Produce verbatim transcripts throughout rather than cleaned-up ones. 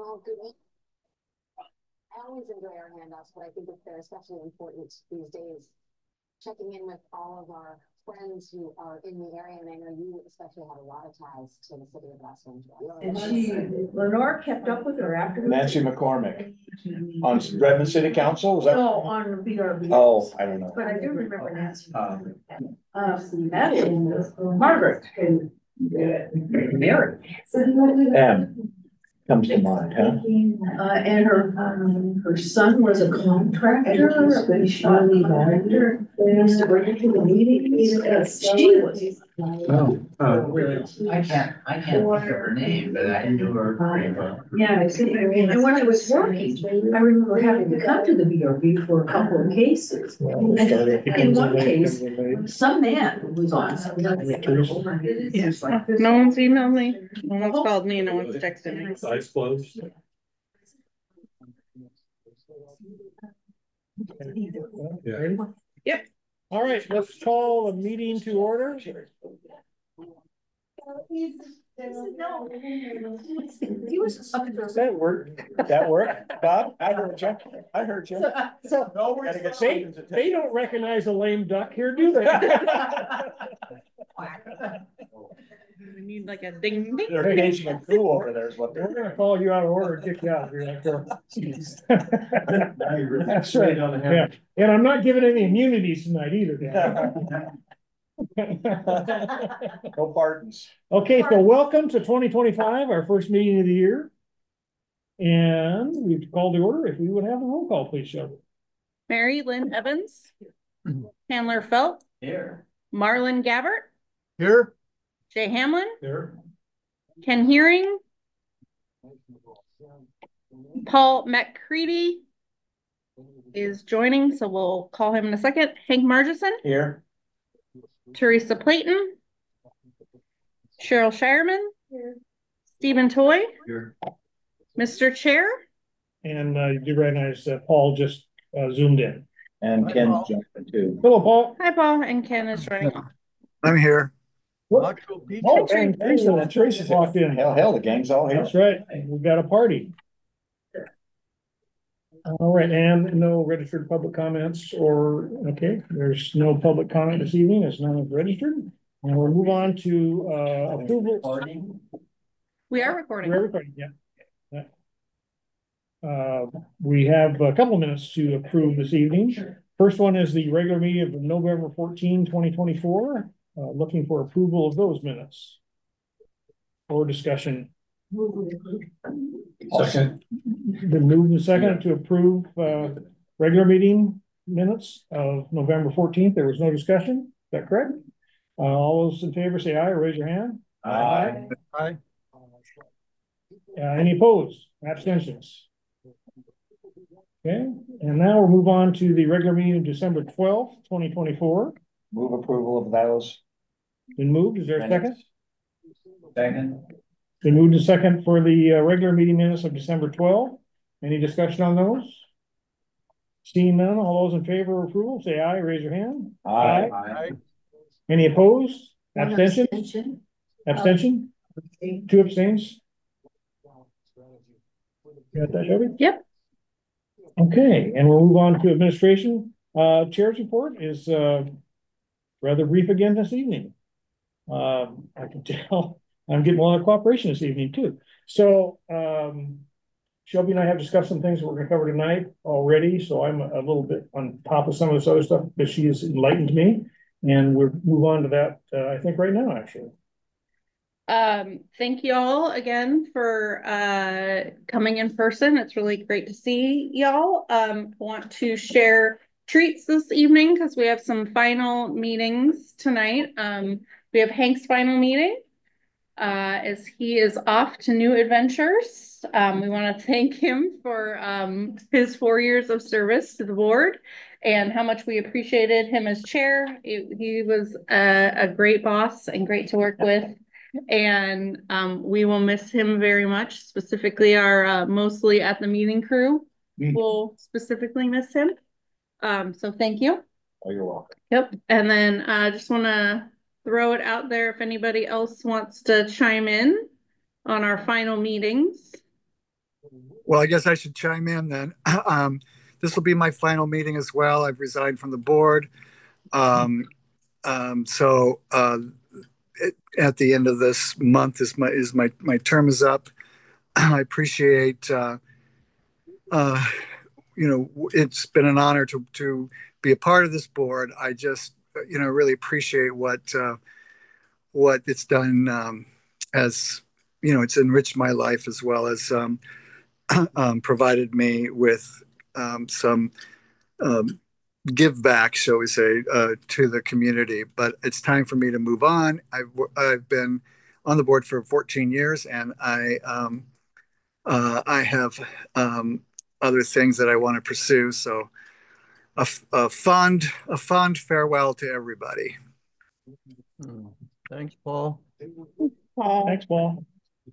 Well, good evening. I always enjoy our handouts, but I think that they're especially important these days. Checking in with all of our friends who are in the area, and I know you especially have a lot of ties to the city of Los Angeles. And she, Lenore kept up with her afterwards. Nancy McCormick on Redmond City Council, was that? No, on the B R B. Oh, I don't know. But I do remember Nancy. Um, Madeline, Margaret. And Mary. M comes to mind, huh? Uh, and her, um, her son was a contractor, a big shot contractor. They used to bring her to the meetings. Uh, She was. Oh, oh, really? I can't, I can't think of her name, but I knew her pretty well. Yeah, I see. And when I was working, I remember having to come to the B R B for a couple of cases. And in one case, some man was on. Yes, no one's emailed me, no one's called me, no one's texted me. Eyes closed. Yeah. Yep. All right, let's call a meeting to order. That worked. That worked. Bob, I heard you. I heard you. So, No, we're gonna get they, they don't recognize a lame duck here, do they? We need like a ding ding. They're paging a coup over there is what We're they're. gonna call you out of order and kick you out. You're like, oh, geez. Now you're really That's straight right. on the Yeah, head. and I'm not giving any immunities tonight either. Dan. No pardons. Okay, so welcome to twenty twenty-five, our first meeting of the year. And we've called the order. If we would have a roll call, please, Shelby. Mary Lynn Evans, Chandler Felt, Here. Marlon Gabbert, Here. Jay Hamlin, Here. Ken Hearing, Paul McCready is joining, so we'll call him in a second. Hank Margison, Here. Teresa Playton, Cheryl Shireman, Stephen Toy, Here. Mister Chair, And uh, you do recognize that Paul just uh, zoomed in. And Ken's jumping too. Hello, Paul. hi Paul, and Ken is joining. I'm here. What? Oh, and Teresa, Teresa's walked in. Hell, hell, the gang's all here. That's right. We've got a party. All right, and no registered public comments or, okay, there's no public comment this evening. It's none registered. And we'll move on to uh, approval. We are recording. We're recording, yeah. Yeah. Uh, we have a couple minutes to approve this evening. First one is the regular meeting of November fourteenth, twenty twenty-four. Uh, looking for approval of those minutes. For discussion. Second. Been moved and second to approve uh regular meeting minutes of November fourteenth. There was no discussion. Is that correct? Uh, all those in favor say aye or raise your hand. Aye. Aye. Uh, any opposed? Abstentions? Okay, and now we'll move on to the regular meeting of December twelfth, twenty twenty-four. Move approval of those. Been moved. Is there a second? Second. Been moved to second for the uh, regular meeting minutes of December twelfth. Any discussion on those? Seeing none, all those in favor of approval, say aye, raise your hand. Aye. Aye. Any opposed? Abstention? Abstention. Abstention? Two abstains? Got that, Shelby? Yep. Okay, and we'll move on to administration. Uh, Chair's report is uh, rather brief again this evening. Um, I can tell I'm getting a lot of cooperation this evening too. So um, Shelby and I have discussed some things that we're going to cover tonight already. So I'm a little bit on top of some of this other stuff, but she has enlightened me, and we'll move on to that. Uh, I think right now, actually. Um, thank you all again for uh coming in person. It's really great to see y'all. Um, want to share treats this evening because we have some final meetings tonight. Um, we have Hank's final meeting uh as he is off to new adventures. Um, we want to thank him for um his four years of service to the board and how much we appreciated him as chair. It, he was a, a great boss and great to work with. And um, we will miss him very much, specifically our uh, mostly at the meeting crew will specifically miss him. Um, so thank you. Oh, you're welcome. Yep. And then I uh, just want to throw it out there if anybody else wants to chime in on our final meetings. Well, I guess I should chime in then. Um, this will be my final meeting as well. I've resigned from the board. Um, um, so uh, it, at the end of this month is my is my my term is up. I appreciate uh, uh, you know, it's been an honor to to be a part of this board. I just you know really appreciate what uh, what it's done um, as you know it's enriched my life as well as um, um, provided me with um, some um, give back, shall we say, uh, to the community. But it's time for me to move on. I've, I've been on the board for fourteen years, and I um, uh, I have um, other things that I want to pursue. So a, a fond a fond farewell to everybody. Thanks, Paul. Paul, Thanks, Paul.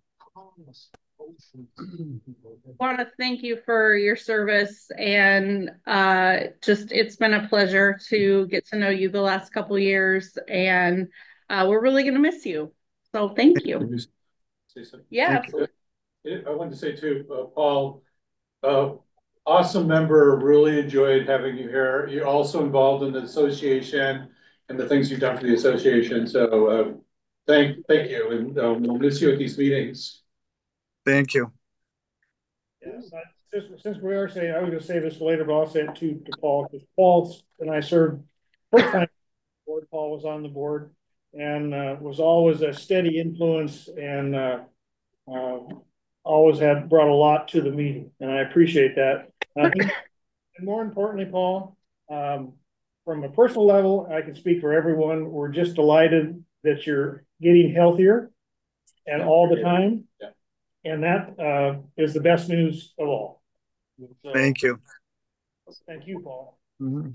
want to thank you for your service, and uh, just it's been a pleasure to get to know you the last couple years, and uh, we're really going to miss you. So thank you. Say something? Yeah, Thank absolutely. I wanted to say too, uh, Paul, uh, awesome member, really enjoyed having you here. You're also involved in the association and the things you've done for the association. So uh, thank, thank you, and um, we'll miss you at these meetings. Thank you. Yes, I- since, since we are saying, I was gonna say this later, but I'll say it to, to Paul, because Paul and I served, first time board, Paul was on the board and uh, was always a steady influence and uh, uh, always had brought a lot to the meeting, and I appreciate that. And I think, and more importantly, Paul, um, from a personal level, I can speak for everyone. We're just delighted that you're getting healthier and all the time. Yeah. And that uh, is the best news of all. So, Thank you. thank you, Paul. Mm-hmm.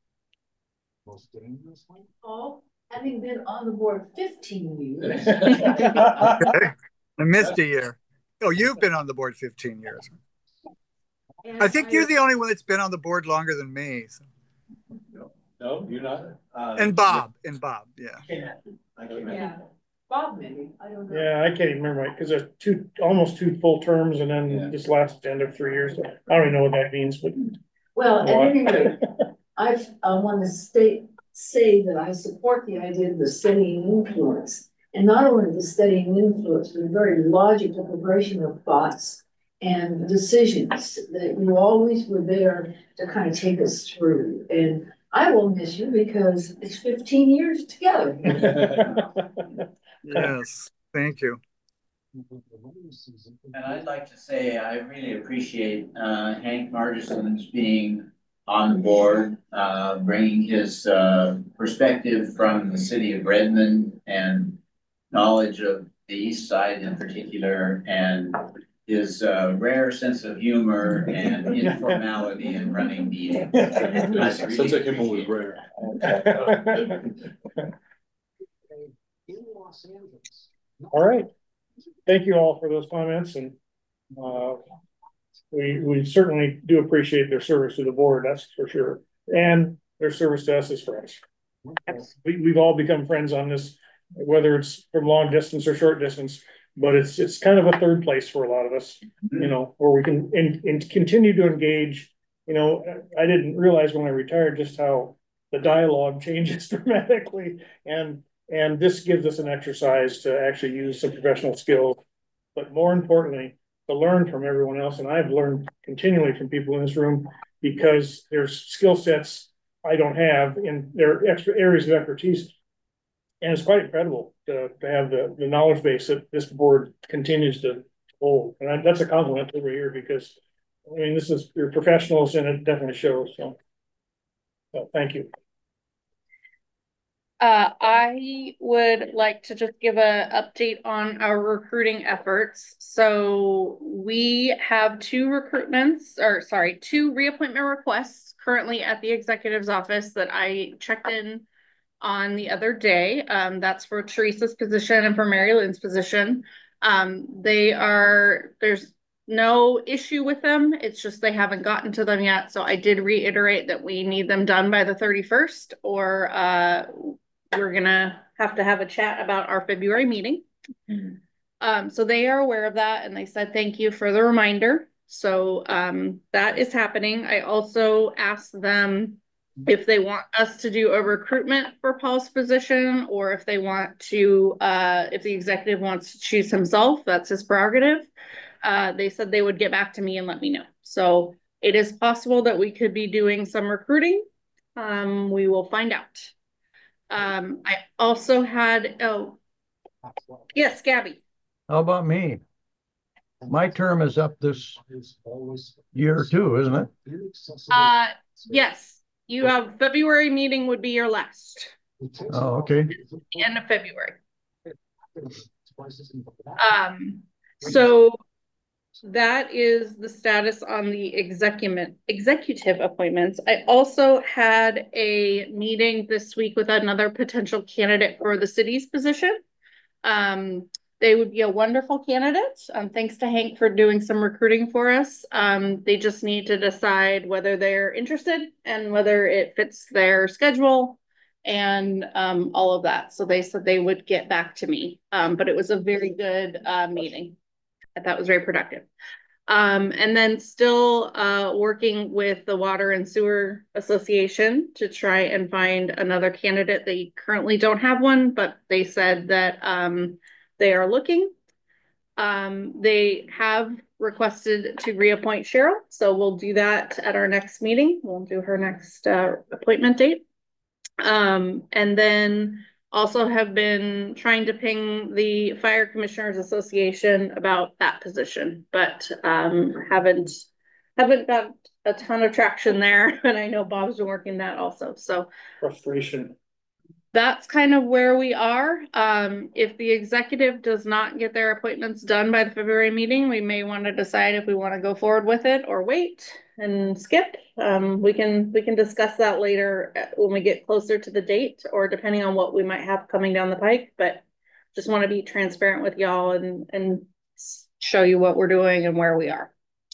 Paul, having been on the board fifteen years. Okay. I missed a year. Oh, you've been on the board fifteen years. I think you're the only one that's been on the board longer than me. So. No, you're not. Uh, And Bob, and Bob, yeah. I can't Yeah, Bob maybe, I don't know. Yeah, I can't even remember, because there's two, almost two full terms, and then Yeah. this last end of three years. I don't even know what that means, but. Well, at any rate, I, I want to state, say that I support the idea of the steadying influence. And not only the steadying influence, but a very logical progression of thoughts and decisions that you always were there to kind of take us through. And I will miss you because it's fifteen years together. Yes, thank you. And I'd like to say, I really appreciate uh, Hank Margison's being on the board, uh, bringing his uh, perspective from the city of Redmond and knowledge of the east side in particular, and his uh, rare sense of humor and informality in running meetings. Sense of humor was rare. All right. Thank you all for those comments, and uh, we we certainly do appreciate their service to the board, that's for sure, and their service to us as friends. We, we've all become friends on this, whether it's from long distance or short distance, but it's it's kind of a third place for a lot of us, you know, where we can and, and continue to engage. You know, I didn't realize when I retired just how the dialogue changes dramatically, and and this gives us an exercise to actually use some professional skills, but more importantly, to learn from everyone else. And I've learned continually from people in this room, because there's skill sets I don't have in their extra areas of expertise. And it's quite incredible to, to have the, the knowledge base that this board continues to hold. And I, that's a compliment over here, because I mean, this is, you're professionals, and it definitely shows. So, so thank you. Uh, I would like to just give a update on our recruiting efforts. So we have two recruitments, or sorry, two reappointment requests currently at the executive's office that I checked in on the other day. Um, that's for Teresa's position and for Mary Lynn's position. Um, they are, there's no issue with them. It's just they haven't gotten to them yet. So I did reiterate that we need them done by the thirty-first, or uh, we're gonna have to have a chat about our February meeting. Um, so they are aware of that and they said, thank you for the reminder. So, um, that is happening. I also asked them if they want us to do a recruitment for Paul's position, or if they want to, uh, if the executive wants to choose himself, that's his prerogative. Uh, they said they would get back to me and let me know. So it is possible that we could be doing some recruiting. Um, we will find out. Um, I also had, oh, yes, Gabby. How about me? My term is up this year too, isn't it? Uh, yes, you have February meeting would be your last, Oh, okay. the end of February. Um, so that is the status on the executive executive appointments. I also had a meeting this week with another potential candidate for the city's position. Um, they would be a wonderful candidate. Um, thanks to Hank for doing some recruiting for us. Um, they just need to decide whether they're interested and whether it fits their schedule and um, all of that. So they said they would get back to me. Um, but it was a very good uh, meeting. I thought it was very productive. Um, and then still uh, working with the Water and Sewer Association to try and find another candidate. They currently don't have one, but they said that um, they are looking. Um, they have requested to reappoint Cheryl, so we'll do that at our next meeting. We'll do her next uh, appointment date. Um, and then also have been trying to ping the Fire Commissioners Association about that position, but um, haven't haven't got a ton of traction there. And I know Bob's been working that also. So Frustration. that's kind of where we are. Um, if the executive does not get their appointments done by the February meeting, we may want to decide if we want to go forward with it or wait and skip. Um, we can we can discuss that later when we get closer to the date, or depending on what we might have coming down the pike. But just want to be transparent with y'all and and show you what we're doing and where we are.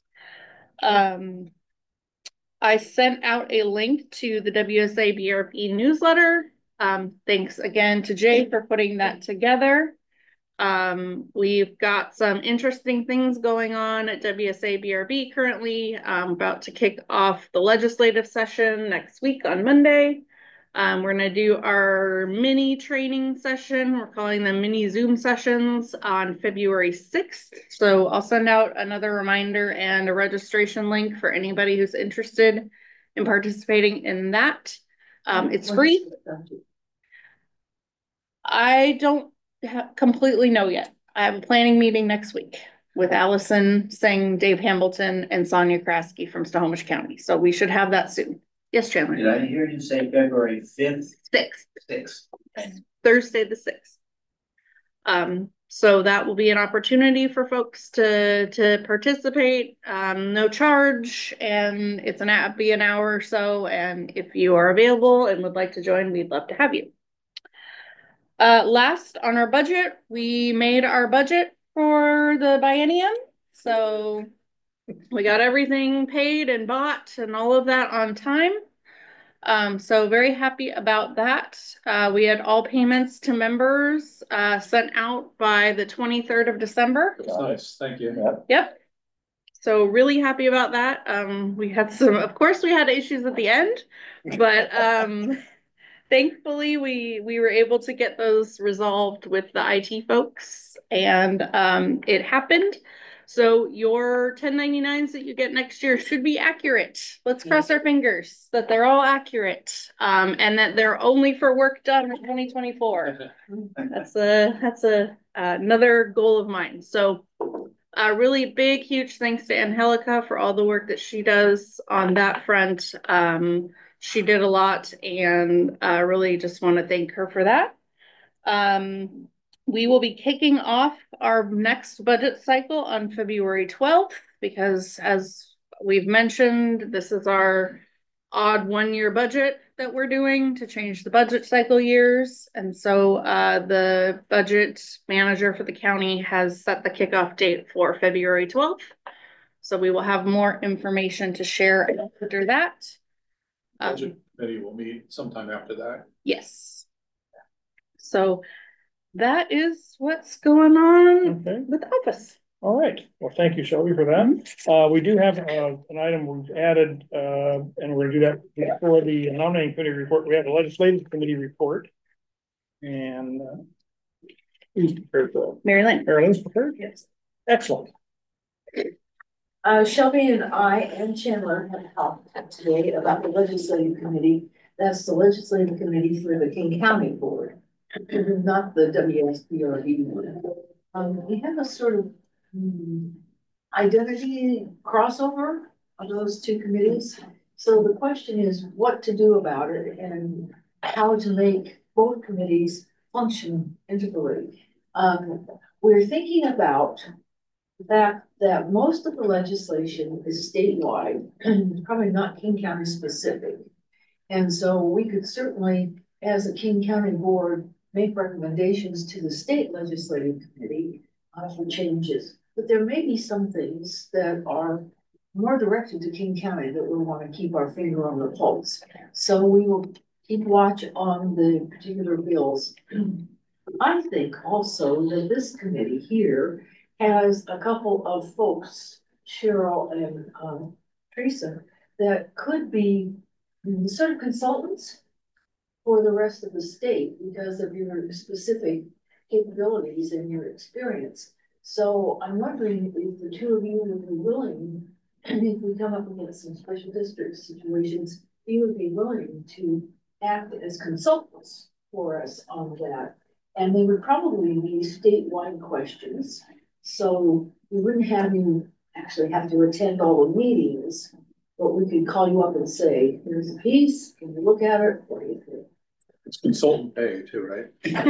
Um, I sent out a link to the W S A B R P newsletter. Um, thanks again to Jay for putting that together. Um, we've got some interesting things going on at W S A B R B currently. I'm about to kick off the legislative session next week on Monday. Um, we're going to do our mini training session. We're calling them mini Zoom sessions on February sixth. So I'll send out another reminder and a registration link for anybody who's interested in participating in that. Um, it's free. I don't completely know yet. I have a planning meeting next week with Allison Singh, Dave Hamilton, and Sonia Kraske from Snohomish County. So we should have that soon. Yes, Chandler. Did I hear you say February fifth? Sixth. Sixth. Thursday the sixth. Um, so that will be an opportunity for folks to to participate. Um, no charge, and it's an be an hour or so. And if you are available and would like to join, we'd love to have you. Uh, last on our budget, we made our budget for the biennium. So we got everything paid and bought and all of that on time. Um, so very happy about that. Uh, we had all payments to members uh, sent out by the twenty-third of December. That's nice, thank you. Yep. So really happy about that. Um, we had some, of course we had issues at the end, but um, thankfully we we were able to get those resolved with the I T folks, and um, it happened. So your ten ninety-nines that you get next year should be accurate. Let's cross our fingers that they're all accurate, um, and that they're only for work done in twenty twenty-four. That's a that's a uh, another goal of mine. So a really big, huge thanks to Angelica for all the work that she does on that front. Um, she did a lot, and I uh, really just want to thank her for that. Um, we will be kicking off our next budget cycle on February twelfth, because as we've mentioned, this is our odd one-year budget that we're doing to change the budget cycle years. And so uh, the budget manager for the county has set the kickoff date for February twelfth. So we will have more information to share after that. Budget committee will meet sometime after that. Yes. So that is what's going on Okay. with office. All right, well, thank you, Shelby, for that. Uh, we do have, uh, an item we've added, uh, and we're gonna do that for the nominating committee report. We have a legislative committee report. And, uh, who's prepared for that? Mary Lynn. Mary Lynn's prepared? Yes. Excellent. Uh, Shelby and I and Chandler have talked today about the legislative committee. That's the legislative committee for the King County Board, not the W S B R D one. Um, we have a sort of hmm, identity crossover of those two committees. So the question is what to do about it and how to make both committees function integrally. Um, we're thinking about the fact that most of the legislation is statewide, probably not King County specific. And so we could certainly, as a King County board, make recommendations to the state legislative committee uh, for changes. But there may be some things that are more directed to King County that we want to keep our finger on the pulse. So we will keep watch on the particular bills. I think also that this committee here has a couple of folks, Cheryl and um, Teresa, that could be sort of consultants for the rest of the state because of your specific capabilities and your experience. So I'm wondering if the two of you would be willing, and if we come up against some special district situations, you would be willing to act as consultants for us on that. And they would probably be statewide questions. So we wouldn't have you actually have to attend all the meetings, but we could call you up and say, here's a piece, can you look at it? What do you think? It's consultant pay too, right?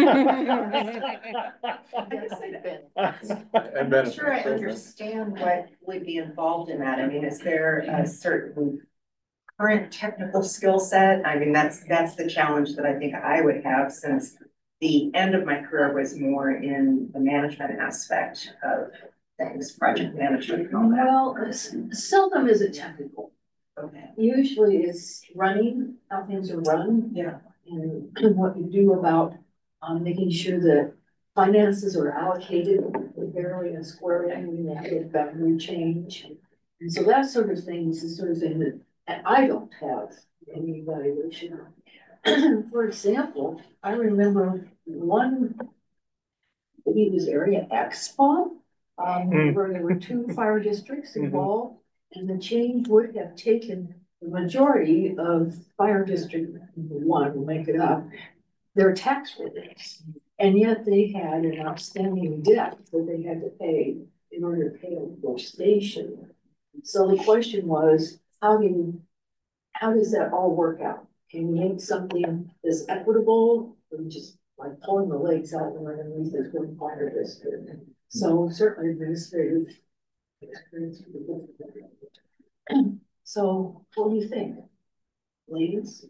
And I'm not sure I understand what would be involved in that. I mean, is there a certain current technical skill set? I mean, that's that's the challenge that I think I would have, since the end of my career was more in the management aspect of things, project management and all that. Well, seldom is it technical. Okay. Usually it's running, how things are run. Yeah. And what you do about um, making sure that finances are allocated fairly and squarely when you have a boundary change. And so that sort of thing is the sort of thing that and I don't have any evaluation on. For example, I remember one, maybe it was Area Expo, um, Mm. where there were two fire districts involved, and the change would have taken the majority of fire district one, will make it up, their tax reliefs. And yet they had an outstanding debt that they had to pay in order to pay their station. So the question was, how do you, how does that all work out? Can you make something that's equitable, or just like pulling the legs out from underneath this one fire district? So certainly administrative experience. So what do you think, ladies?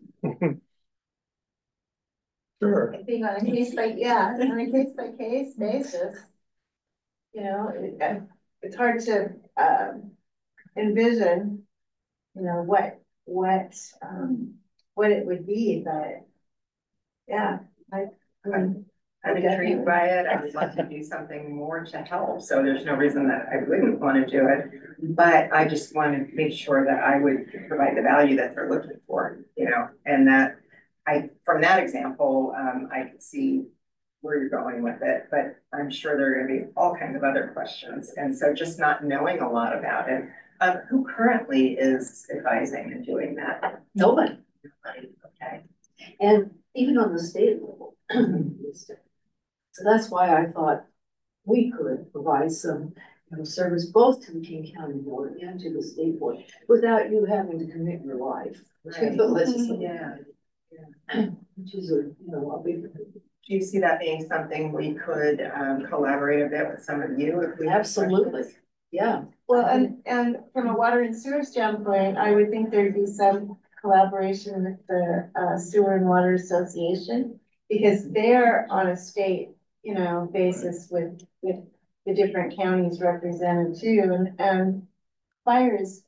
Sure. I think on a case by, yeah, on a case by case basis. You know, it, it's hard to, um, envision, you know, what, what, um, what it would be, but. Yeah, I, I'm, I'm intrigued by it. I would love to do something more to help, so there's no reason that I wouldn't want to do it. But I just want to make sure that I would provide the value that they're looking for, you know, and that I, from that example, um, I could see where you're going with it, but I'm sure there are going to be all kinds of other questions. And so just not knowing a lot about it, um, who currently is advising and doing that? Nobody. Okay. And even on the state level. So that's why I thought we could provide some, you know, service both to the King County Board and to the state board without you having to commit your life to the legislature. Yeah. Yeah. Which is a, you know, a big. Do you see that being something we could um, collaborate a bit with some of you? If we have Absolutely. questions? Yeah. well, and, and from a water and sewer standpoint, I would think there'd be some collaboration with the uh, Sewer and Water Association, because they're on a state, you know, basis with, with the different counties represented too, and, and fire is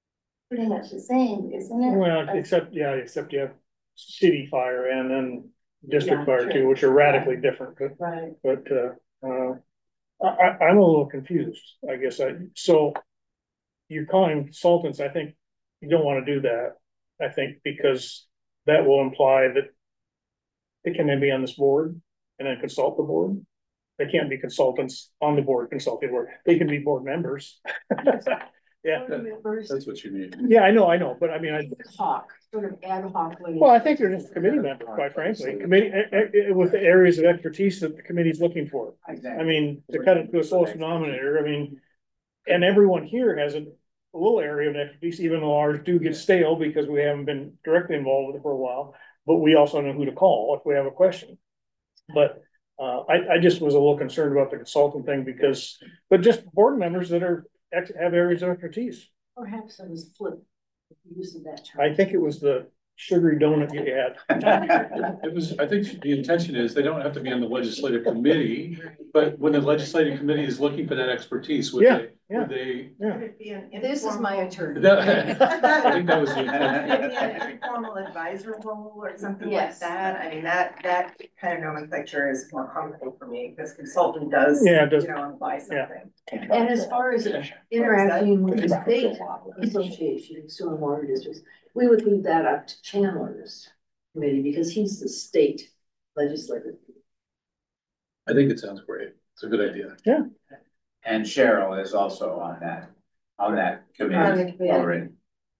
pretty much the same, isn't it? Well, except, yeah, except you have city fire and then District Yeah, Fire too, which are radically different, but, Right. but, uh, uh, I, I, I'm a little confused, I guess I, so. You're calling consultants, I think you don't wanna do that, I think, because that will imply that. They can then be on this board and then consult the board. They can't be consultants on the board, consulting board, they can be board members. Yeah, Board members, That's what you need. yeah, I know, I know, but I mean, I, ad hoc, sort of ad hoc. well, I think they're just committee members, quite frankly, committee, eh, eh, eh, with the areas of expertise that the committee's looking for. I mean, to cut it to a lowest denominator, I mean, and everyone here has a little area of expertise, even though ours do get stale because we haven't been directly involved with it for a while, but we also know who to call if we have a question. But, uh, I, I just was a little concerned about the consultant thing because, but just board members that are, ex- have areas of expertise. Perhaps I was flipped with the use of that term. I think it was the sugary donut you had. It was, I think the intention is they don't have to be on the legislative committee, but when the legislative committee is looking for that expertise, would Yeah, they, yeah. would they? Yeah. Could it be an This is my informal- attorney. That- I think that was the intention. Could it be an informal advisor role or something like Yes. that? I mean, that, that kind of nomenclature is more comfortable for me, because consultant does, Yeah, it does. you know, imply something. And as far as interacting with the state association, sewer and water districts, we would leave that up to Chandler's committee because he's the state legislator. I think it sounds great. It's a good idea. And Cheryl is also on that, on that On the committee committee. already.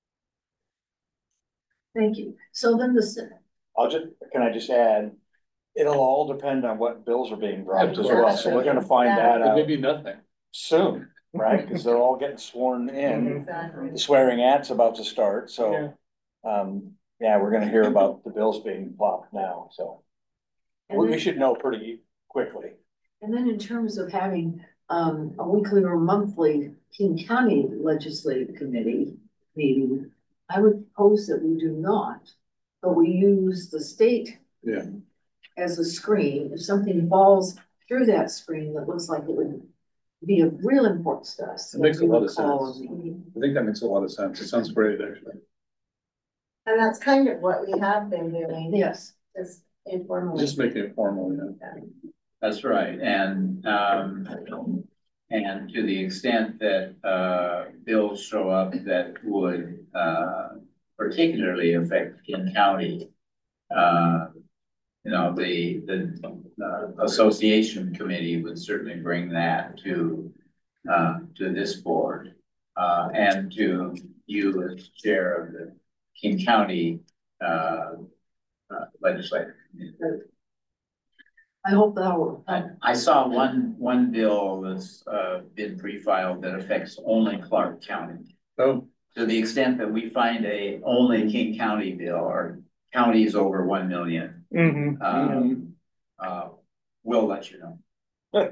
Thank you. So then the, se- I'll just, can I just add, it'll all depend on what bills are being dropped as well, so we're gonna find that It may out be nothing. soon, right? Cause they're all getting sworn in, Exactly. the swearing at's about to start, so. Um, yeah, we're gonna hear about the bills being plopped now, so. and We, we then, should know pretty quickly. and then in terms of having um a weekly or monthly King County Legislative Committee meeting, I would propose that we do not, but we use the state Yeah. as a screen. If something falls through that screen that looks like it would be of real importance to us. It makes a then we lot would of call a sense. meeting. I think that makes a lot of sense. It sounds great, actually. And that's kind of what we have been doing, Yes. just informally. Just making it formal, you know. That's right, and, um, and to the extent that, uh, bills show up that would, uh, particularly affect King County, uh, you know, the, the, uh, association committee would certainly bring that to, uh, to this board, uh, and to you as chair of the King County, uh, uh, legislative committee. I hope that will. I, I saw one, one bill that's, uh, been pre-filed that affects only Clark County. Oh, To the extent that we find a only King County bill or counties over one million, Mm-hmm. um, uh, we'll let you know.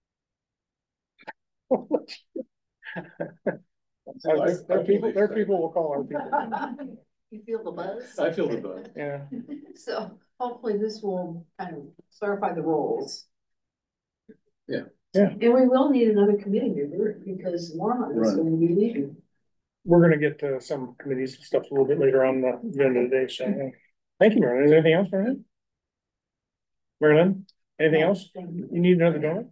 There, there are people, there are people will call our people, You feel the buzz? I feel the buzz. yeah. So hopefully this will kind of clarify the roles. Yeah. Yeah. And we will need another committee member because Lorna is Right. going to be leaving. We're gonna get to some committees and stuff a little bit later on the agenda today, so. uh, Thank you, Marilyn. Is there anything else, Marilyn? Marilyn, anything else? Thank you. You need another donut?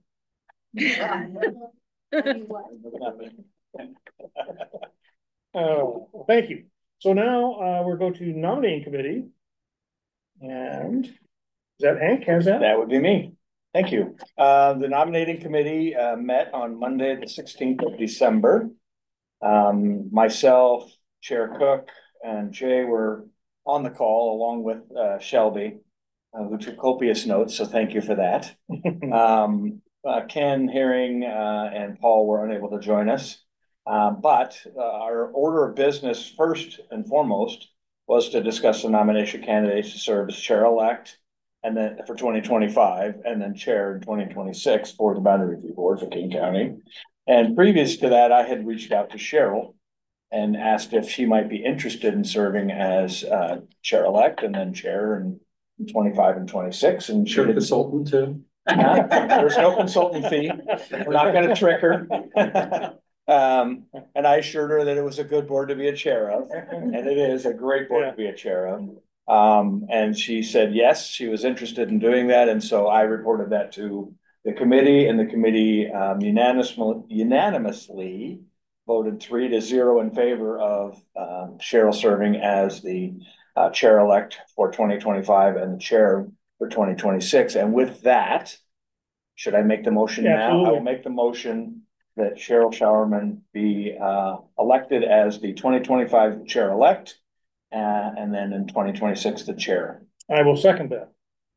Oh, well, thank you. So now, uh, we'll go to nominating committee. And is that Hank? How's that? That would be me. Thank you. Uh, the nominating committee, uh, met on Monday, the sixteenth of December. Um, myself, Chair Cook and Jay were on the call along with, uh, Shelby, uh, who took copious notes, so thank you for that. Um, uh, Ken Herring, uh, and Paul were unable to join us. Uh, but, uh, our order of business first and foremost was to discuss the nomination candidates to serve as chair-elect and then for twenty twenty-five, and then chair in twenty twenty-six for the Boundary Review Board for King County. And previous to that, I had reached out to Cheryl and asked if she might be interested in serving as, uh, chair-elect and then chair in twenty-five and twenty-six, and she Sure, had consultant too. there's no consultant fee. We're not gonna trick her. Um, and I assured her that it was a good board to be a chair of, and it is a great board to be a chair of. Um, and she said, yes, she was interested in doing that. And so I reported that to the committee, and the committee um, unanimously, unanimously voted three to zero in favor of um, Cheryl serving as the uh, chair-elect for twenty twenty-five and the chair for twenty twenty-six. And with that, should I make the motion Yeah, now? I absolutely. will make the motion that Cheryl Showerman be uh, elected as the twenty twenty-five chair-elect, uh, and then in twenty twenty-six, the chair. I will second that.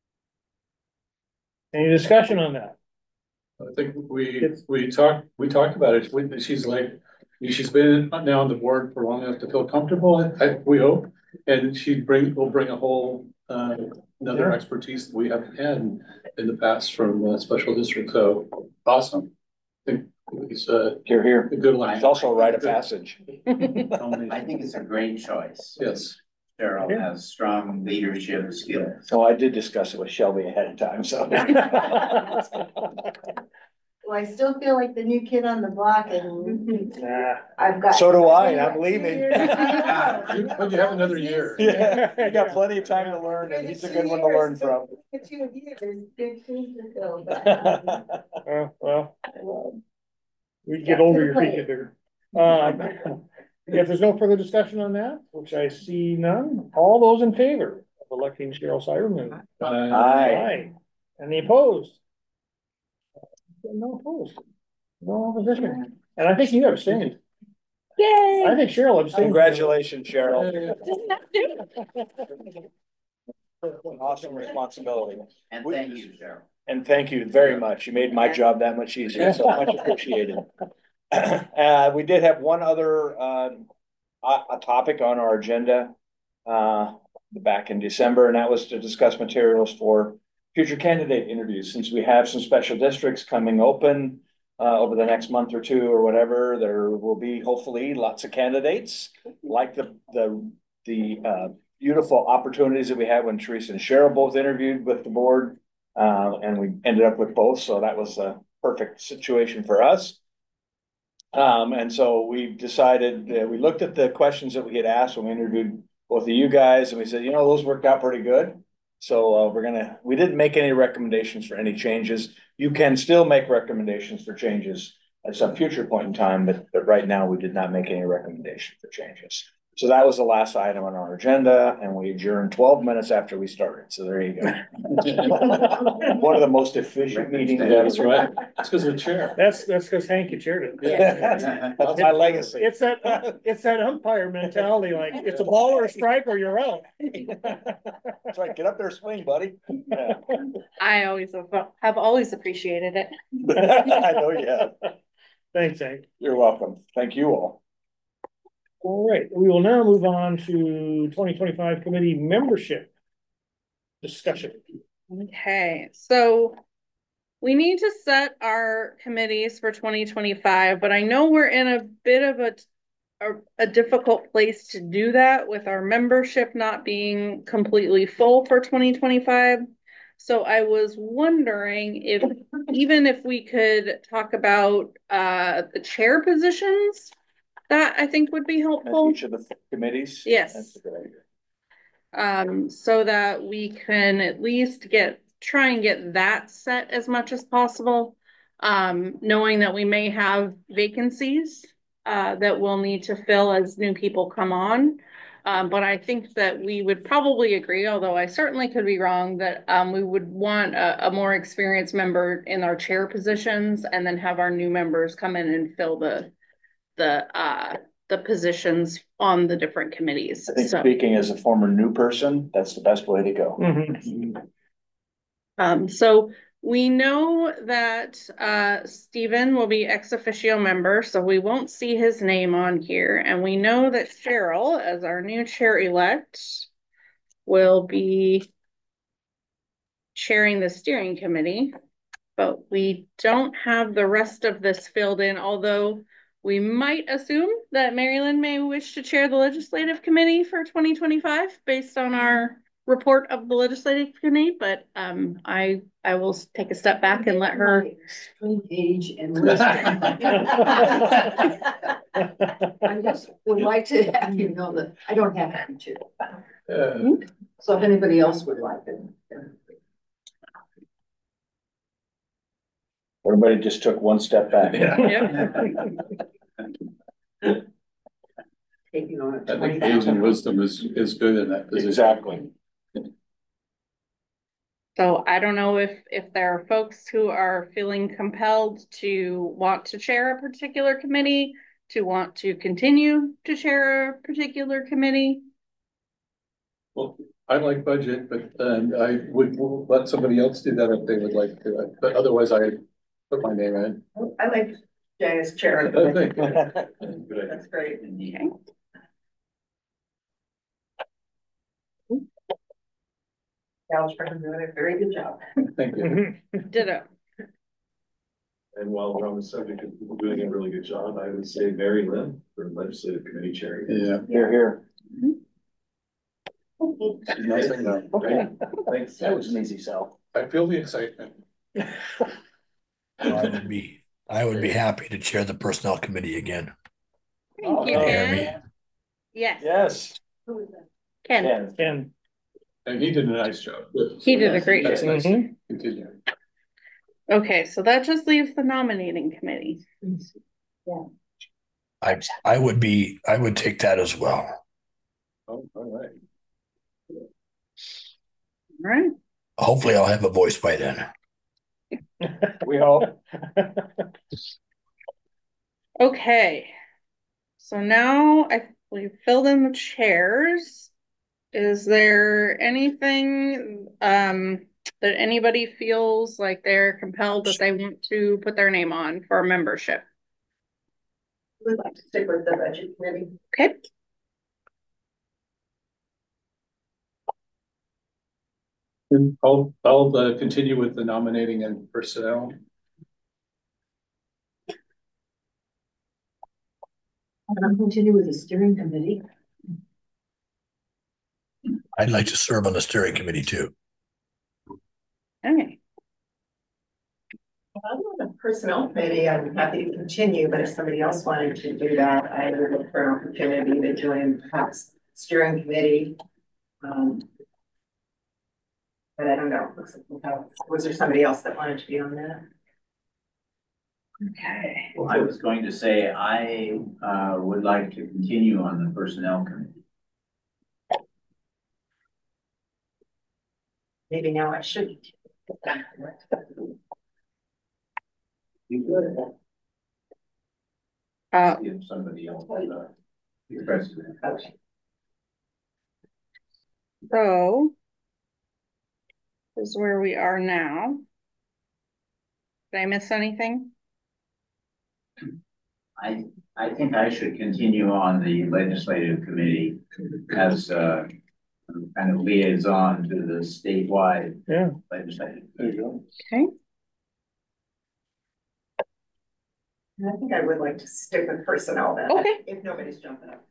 Any discussion on that? I think we, we talked, we talked about it. We- She's like, she's been now on the board for long enough to feel comfortable, I, I- we hope. And she bring, will bring a whole, uh, another Yeah. expertise that we haven't had in, in the past from uh, special district. So awesome. I think it's uh, Here, here. a good line. It's also a rite of passage. I think it's a great choice. Yes. Cheryl has strong leadership skills. So I did discuss it with Shelby ahead of time, so. Well, I still feel like the new kid on the block and Nah. I've got. So do I, and What, I'm two leaving. years? I know. You- But you have another year. Yeah, I got plenty of time to learn, and he's a good one to learn from. For two years, big shoes to fill, but, um, Uh, well, we get older, your feet get bigger. Um, if there's no further discussion on that, which I see none, all those in favor of electing Cheryl Siderman? Uh, Aye. Any opposed? No opposed. No opposition. And I think you abstained. Yay! I think Cheryl abstained. Congratulations, Cheryl. Awesome responsibility. And thank you, Cheryl. And thank you very much. You made my job that much easier, so much appreciated. Uh, we did have one other, uh, a, a topic on our agenda, uh, back in December, and that was to discuss materials for future candidate interviews. Since we have some special districts coming open, uh, over the next month or two or whatever, there will be hopefully lots of candidates, like the, the, the, uh, beautiful opportunities that we had when Teresa and Cheryl both interviewed with the board. Uh, and we ended up with both, so that was a perfect situation for us. Um, and so we decided, uh, we looked at the questions that we had asked when we interviewed both of you guys, and we said, you know, those worked out pretty good. So uh, we're gonna, we didn't make any recommendations for any changes. You can still make recommendations for changes at some future point in time, but, but right now we did not make any recommendation for changes. So that was the last item on our agenda, and we adjourned twelve minutes after we started. So there you go. One of the most efficient meetings. That's right. It's because of the chair. That's, that's because Hank, you chaired it. That's my legacy. It's that, it's that umpire mentality, like, it's a ball or a strike or you're out. That's right. Get up there, swing, buddy. Yeah. I always have, have always appreciated it. I know you have. Thanks, Hank. You're welcome. Thank you all. All right, we will now move on to twenty twenty-five committee membership discussion. Okay, so we need to set our committees for twenty twenty-five, but I know we're in a bit of a, a, a difficult place to do that with our membership not being completely full for twenty twenty-five. So I was wondering if, even if we could talk about uh, the chair positions, that I think would be helpful. Each of the committees? Yes. That's a good idea. Um, so that we can at least get, try and get that set as much as possible. Um, knowing that we may have vacancies, uh, that we'll need to fill as new people come on. Um, but I think that we would probably agree, although I certainly could be wrong, that, um, we would want a, a more experienced member in our chair positions and then have our new members come in and fill the, the, uh, the positions on the different committees. I think So, speaking as a former new person, that's the best way to go. Mhm. um, so we know that, uh, Stephen will be ex officio member, so we won't see his name on here. And we know that Cheryl, as our new chair elect, will be chairing the steering committee, but we don't have the rest of this filled in, although we might assume that Marilyn may wish to chair the legislative committee for twenty twenty-five based on our report of the legislative committee, but um, I, I will take a step back and let her. Extreme age and wisdom. I just would like to have you know that I don't have to. Uh, So if anybody else would like it. Everybody just took one step back. Yeah. Taking on a I twenty think age and thousand. wisdom is, is good in that position. Exactly. So I don't know if, if there are folks who are feeling compelled to want to chair a particular committee, to want to continue to chair a particular committee. Well, I like budget, but um, I would let somebody else do that if they would like to, but otherwise I put my name in. I like Jay as chair of the Okay. committee. That's great. Okay. Dallas Franklin doing a very good job. Thank you. Ditto. And while we're on the subject of people doing a really good job, I would say Mary Lynn for legislative committee chair. Yeah. You're here. Nothing, no. Okay, thanks. That was an easy sell. I feel the excitement. I would be, I would be happy to chair the personnel committee again. Thank you, Can you hear me? Ken. Yes, Yes. Ken. Ken. And And he did a nice job. He did a great That's job. nice. Mhm. Continue. Okay, so that just leaves the nominating committee. I, I would be, I would take that as well. Oh, all right. All right. Hopefully I'll have a voice by then. We hope. Okay. So now I we've filled in the chairs. Is there anything um that anybody feels like they're compelled that they want to put their name on for membership? We'd like to stick with the budget committee. Okay. And I'll, I'll uh, continue with the nominating and personnel. I'll continue with the steering committee. I'd like to serve on the steering committee too. Okay. I'm on the personnel committee. I'm happy to continue, but if somebody else wanted to do that, I would look for an opportunity to join perhaps steering committee. Um, But I don't know. Looks like, was there somebody else that wanted to be on that? Okay. Well, I was going to say, I uh would like to continue on the personnel committee. Maybe now I should. You could Uh, give somebody else uh, the president. Okay. so this is where we are now. Did I miss anything? I, I think I should continue on the legislative committee as uh kind of liaison to the statewide Yeah. legislative. There you go. Okay. And I think I would like to stick with personnel then. Okay. If nobody's jumping up.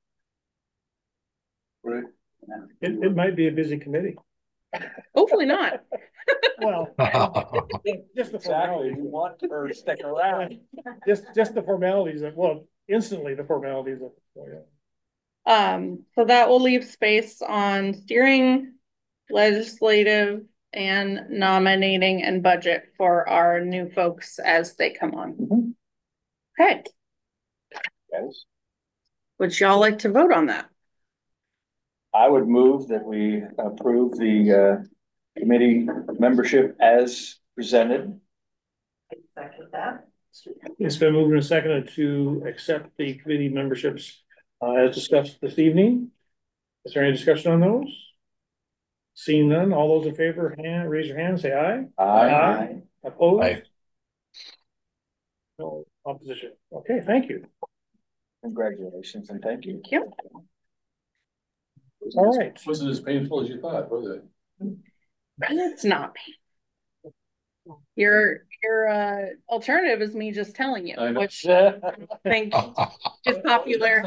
Right. It, it might be a busy committee. Hopefully not. Well, just the Exactly. formalities, You want or stick around. just, just the formalities of, well, instantly the formalities of, oh, yeah. Um, so that will leave space on steering, legislative, and nominating and budget for our new folks as they come on. Mhm. Okay, Yes. would y'all like to vote on that? I would move that we approve the uh committee membership as presented. Second that. It's been moved and seconded to accept the committee memberships uh, as discussed this evening. Is there any discussion on those? Seeing none, all those in favor, hand, raise your hand, say aye. Aye. Opposed? Aye. No opposition. Okay, thank you. Congratulations and thank you. Thank you. All right. Wasn't as painful as you thought, was it? It's not painful. Your, your, uh, alternative is me just telling you, I know. which I think is popular.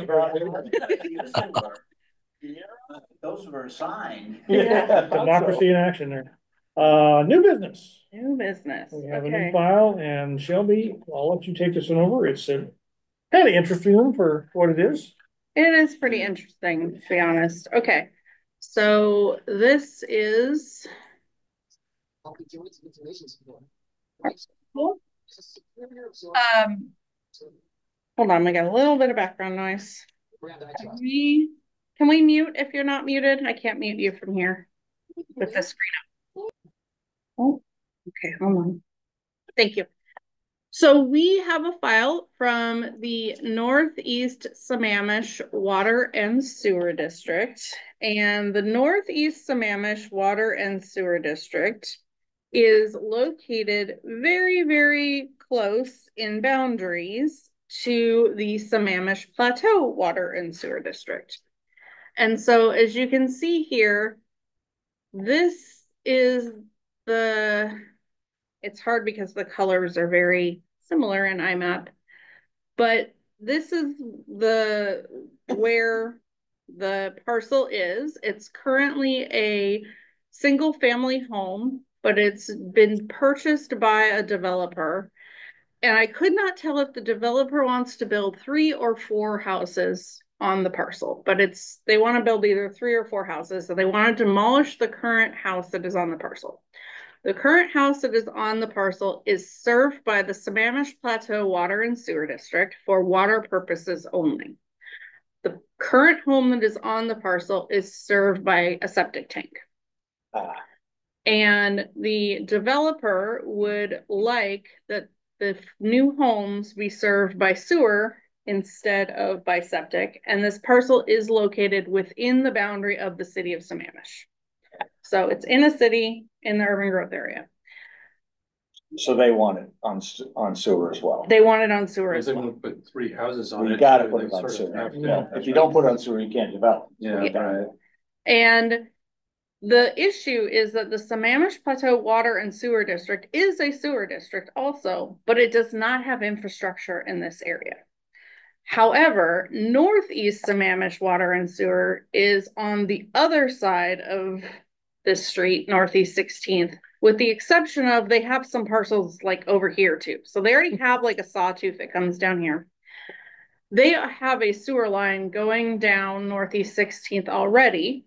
Those were signed. Yeah. Democracy in action there. Uh, new business. New business, We have a new okay. file and Shelby, I'll let you take this one over. It's a kind of interesting one for what it is. It is pretty interesting, to be honest. Okay, So this is. Um, hold on, we got a little bit of background noise. Can we, can we mute if you're not muted? I can't mute you from here with the screen up. Oh, okay, hold on. Thank you. So we have a file from the Northeast Sammamish Water and Sewer District, and the Northeast Sammamish Water and Sewer District is located very, very close in boundaries to the Sammamish Plateau Water and Sewer District. And so as you can see here, this is the, it's hard because the colors are very similar in I map, but this is the, where the parcel is. It's currently a single family home, but it's been purchased by a developer. And I could not tell if the developer wants to build three or four houses on the parcel, but it's, they want to build either three or four houses. So they want to demolish the current house that is on the parcel. The current house that is on the parcel is served by the Sammamish Plateau Water and Sewer District for water purposes only. The current home that is on the parcel is served by a septic tank. Ah. And the developer would like that the new homes be served by sewer instead of by septic. And this parcel is located within the boundary of the city of Sammamish. So it's in a city in the urban growth area. So they want it on, on sewer as well. They want it on sewer as They well. want to put three houses on it. You gotta put they it on sort of sewer. have to. Yeah. If you don't put it on sewer, you can't develop. Yeah, Yeah. right. And the issue is that the Sammamish Plateau Water and Sewer District is a sewer district also, but it does not have infrastructure in this area. However, Northeast Sammamish Water and Sewer is on the other side of this street, Northeast sixteenth, with the exception of they have some parcels like over here too. So they already have like a sawtooth that comes down here. They have a sewer line going down Northeast sixteenth already.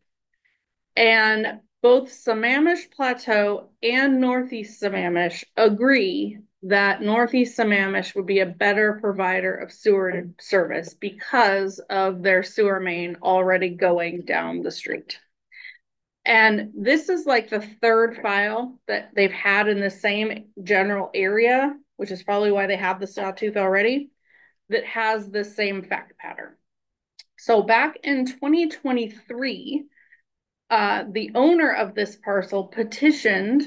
And both Sammamish Plateau and Northeast Sammamish agree that Northeast Sammamish would be a better provider of sewer service because of their sewer main already going down the street. And this is like the third file that they've had in the same general area, which is probably why they have the sawtooth already, that has the same fact pattern. So back in twenty twenty-three, Uh, the owner of this parcel petitioned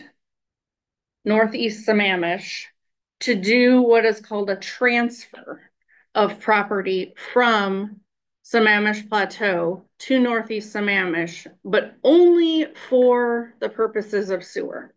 Northeast Sammamish to do what is called a transfer of property from Sammamish Plateau to Northeast Sammamish, but only for the purposes of sewer.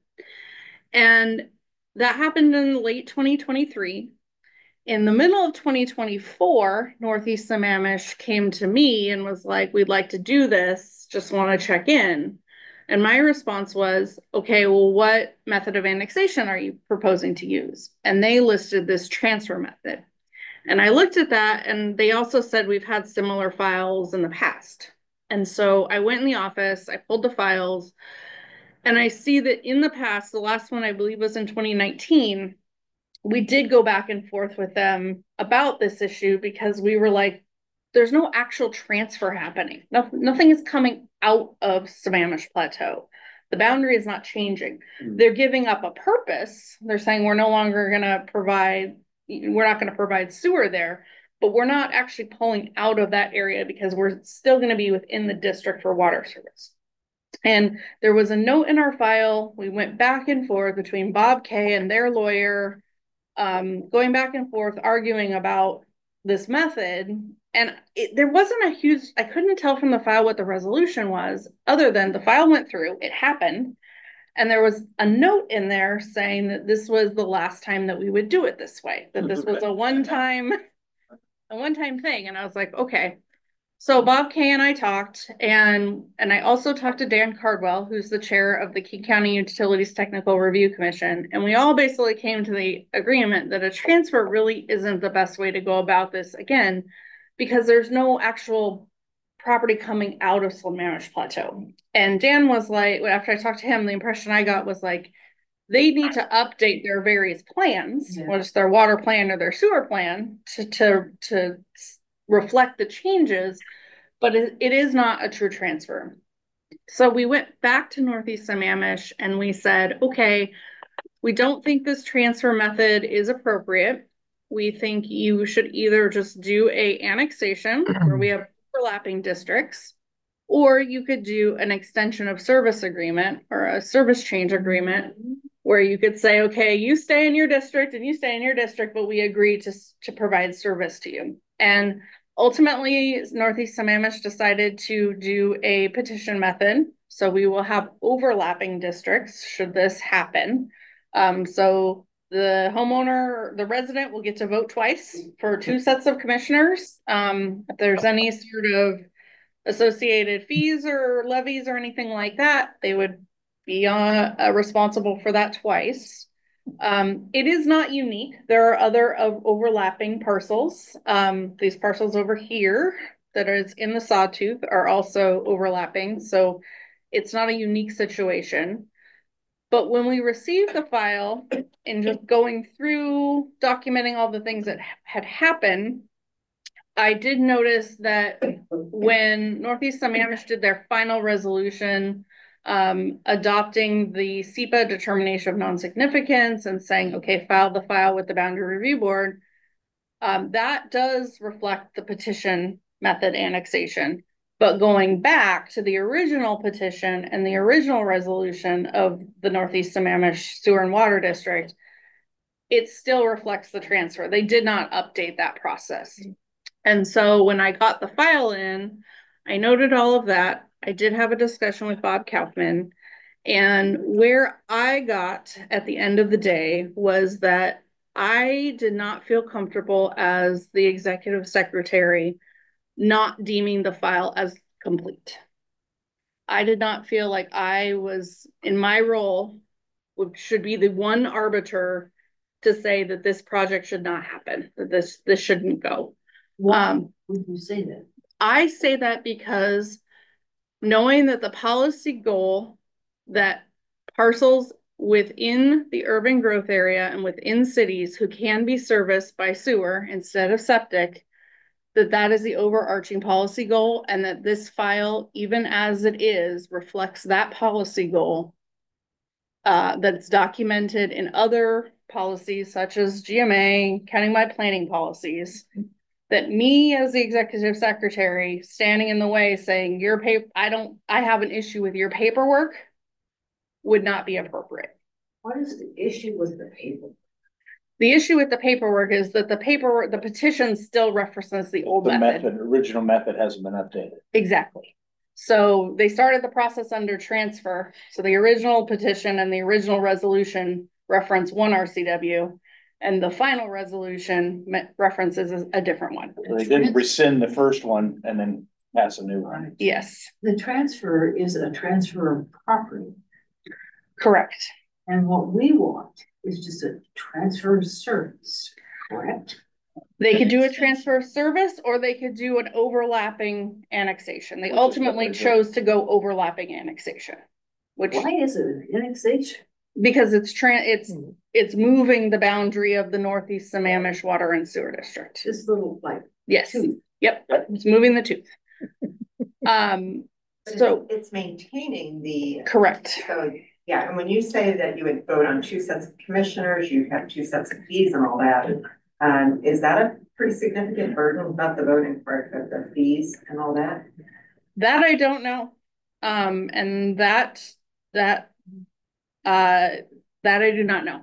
And that happened in late twenty twenty-three. In the middle of twenty twenty-four, Northeast Sammamish came to me and was like, we'd like to do this, just want to check in. And my response was, okay, well, what method of annexation are you proposing to use? And they listed this transfer method. And I looked at that, and they also said we've had similar files in the past. And so I went in the office, I pulled the files, and I see that in the past, the last one I believe was in twenty nineteen, we did go back and forth with them about this issue because we were like, there's no actual transfer happening. No, nothing is coming out of Sammamish Plateau. The boundary is not changing. Mm. They're giving up a purpose. They're saying we're no longer going to provide, we're not going to provide sewer there, but we're not actually pulling out of that area because we're still going to be within the district for water service. And there was a note in our file. We went back and forth between Bob Kay and their lawyer, um, going back and forth, arguing about this method. And it, there wasn't a huge, I couldn't tell from the file what the resolution was, other than the file went through, it happened. And there was a note in there saying that this was the last time that we would do it this way, that this was a one-time, a one-time thing. And I was like, okay. So Bob Kay and I talked, and, and I also talked to Dan Cardwell, who's the chair of the King County Utilities Technical Review Commission. And we all basically came to the agreement that a transfer really isn't the best way to go about this, again, because there's no actual property coming out of Sammamish Plateau. And Dan was like, after I talked to him, the impression I got was like, they need to update their various plans, Yeah. whether it's their water plan or their sewer plan, to, to, to reflect the changes, but it, it is not a true transfer. So we went back to Northeast Sammamish and we said, okay, we don't think this transfer method is appropriate. We think you should either just do a annexation where we have overlapping districts, or you could do an extension of service agreement or a service change agreement where you could say, okay, you stay in your district and you stay in your district, but we agree to, to provide service to you. And ultimately, Northeast Sammamish decided to do a petition method. So we will have overlapping districts should this happen. Um, so the homeowner, the resident will get to vote twice for two sets of commissioners. Um, if there's any sort of associated fees or levies or anything like that, they would be uh, uh, responsible for that twice. Um, it is not unique. There are other uh, overlapping parcels. Um, these parcels over here that is in the Sawtooth are also overlapping. So it's not a unique situation. But when we received the file and just going through documenting all the things that had happened, I did notice that when Northeast Sammamish did their final resolution, um, adopting the S E P A determination of non-significance and saying, okay, file the file with the Boundary Review Board, um, that does reflect the petition method annexation. But going back to the original petition and the original resolution of the Northeast Sammamish Sewer and Water District, it still reflects the transfer. They did not update that process. And so when I got the file in, I noted all of that. I did have a discussion with Bob Kaufman, and where I got at the end of the day was that I did not feel comfortable as the executive secretary not deeming the file as complete. I did not feel like I was in my role, which should be the one arbiter to say that this project should not happen, that this this shouldn't go. Why Um, would you say that? I say that because knowing that the policy goal that parcels within the urban growth area and within cities who can be serviced by sewer instead of septic, that that is the overarching policy goal, and that this file, even as it is, reflects that policy goal uh, that's documented in other policies such as G M A, countywide planning policies, that me as the executive secretary standing in the way saying your paper, I don't, I have an issue with your paperwork would not be appropriate. What is the issue with the paper? The issue with the paperwork is that the paperwork, the petition still references the old The method. method, original method hasn't been updated. Exactly. So they started the process under transfer. So the original petition and the original resolution reference one R C W, and the final resolution references a different one. So they didn't rescind the first one and then pass a new one. Yes. The transfer is a transfer of property. Correct. And what we want is just a transfer of service, correct? They could do a transfer of service, or they could do an overlapping annexation. They Which is what ultimately they're doing. chose to go overlapping annexation, which Why is it an annexation? because it's tran it's it's moving the boundary of the Northeast Sammamish Water and Sewer District. This little like Yes. tooth. Yep. It's moving the tooth. Um. But So it's, it's maintaining the. correct. So, yeah, and when you say that you would vote on two sets of commissioners, you have two sets of fees and all that, um, is that a pretty significant burden, not the voting part, but the fees and all that? That I don't know. Um. And that that uh that I do not know.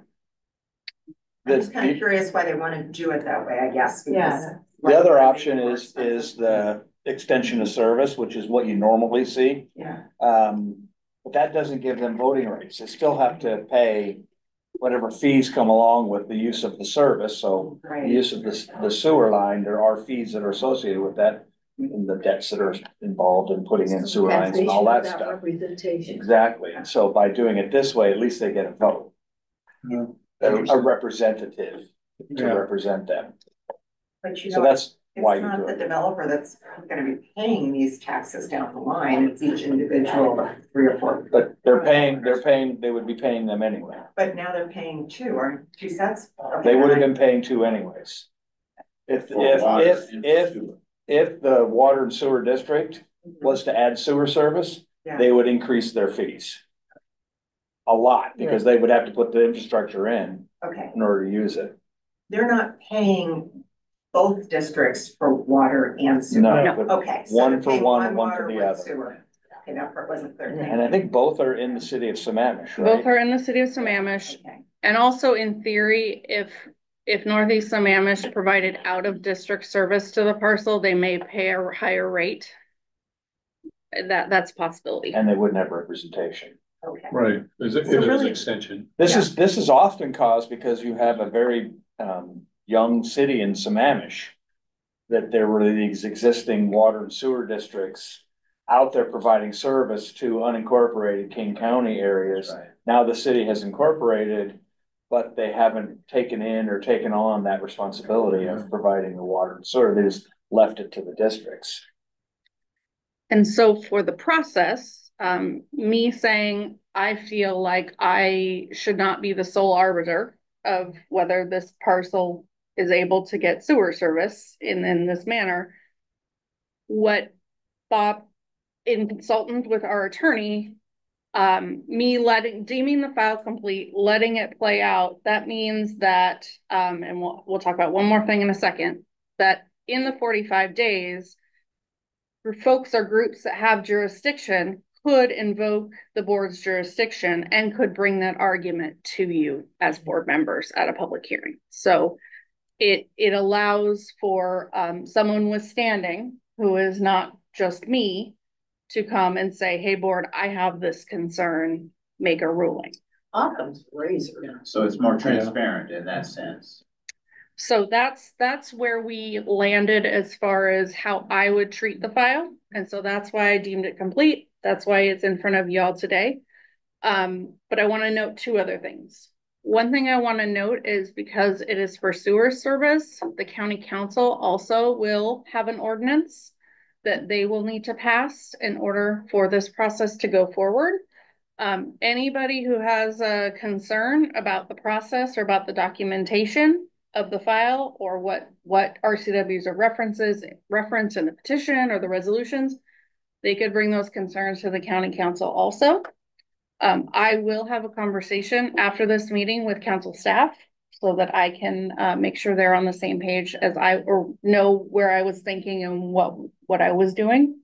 I'm just kind The- of curious why they want to do it that way, I guess. because- Yeah. The other option is, is the extension of service, which is what you normally see. Yeah, Um, but that doesn't give them voting rights. They still have to pay whatever fees come along with the use of the service. So the right. use of the, the sewer line, there are fees that are associated with that and the debts that are involved in putting in sewer lines and all that Taxation without stuff. representation. Exactly. And so by doing it this way, at least they get a vote. Yeah. A, a representative to Yeah. represent them. But you So know, that's, why It's you not do the it. developer that's gonna be paying these taxes down the line, it's each individual three or four. But they're paying, they're paying, they would be paying them anyway. But now they're paying two or two sets. Okay, They would have then been paying two anyways. If, For if, water if, and if, sewer. if the water and sewer district I- was to add sewer service, Yeah. they would increase their fees. A lot, because they would have to put the infrastructure in Okay, in order to use it. they're not paying both districts for water and sewer. No, but Okay. so one they're for paying one and one for water, the one other. sewer. Okay, that part wasn't clear. And I think both are in the city of Sammamish, Both right? are in the city of Sammamish. Okay. And also in theory, if, if Northeast Sammamish provided out of district service to the parcel, they may pay a higher rate. That, that's a possibility. And they wouldn't have representation. Okay. Right, is it, So it is really- extension. This Yeah. is, this is often caused because you have a very, um, young city in Sammamish. That there were these existing water and sewer districts out there providing service to unincorporated King County areas. Right. Now the city has incorporated, but they haven't taken in or taken on that responsibility of providing the water and sewer. They just left it to the districts. And so for the process, um, me saying, I feel like I should not be the sole arbiter of whether this parcel is able to get sewer service in, in this manner. What Bob, in consultant with our attorney, um, me letting, deeming the file complete, letting it play out, that means that, um, and we'll, we'll talk about one more thing in a second, that in the forty-five days, for folks or groups that have jurisdiction could invoke the board's jurisdiction and could bring that argument to you as board members at a public hearing. So it, it allows for, um, someone with standing who is not just me to come and say, hey, board, I have this concern, make a ruling. Occam's razor. So it's more transparent in that sense. So that's, that's where we landed as far as how I would treat the file. And so that's why I deemed it complete. That's why it's in front of y'all today. Um, but I want to note two other things. One thing I want to note is because it is for sewer service, the county council also will have an ordinance that they will need to pass in order for this process to go forward. Um, anybody who has a concern about the process or about the documentation of the file or what, what R C Ws are references, reference in the petition or the resolutions, they could bring those concerns to the county council also. Um, I will have a conversation after this meeting with council staff so that I can, uh, make sure they're on the same page as I, or know where I was thinking and what, what I was doing.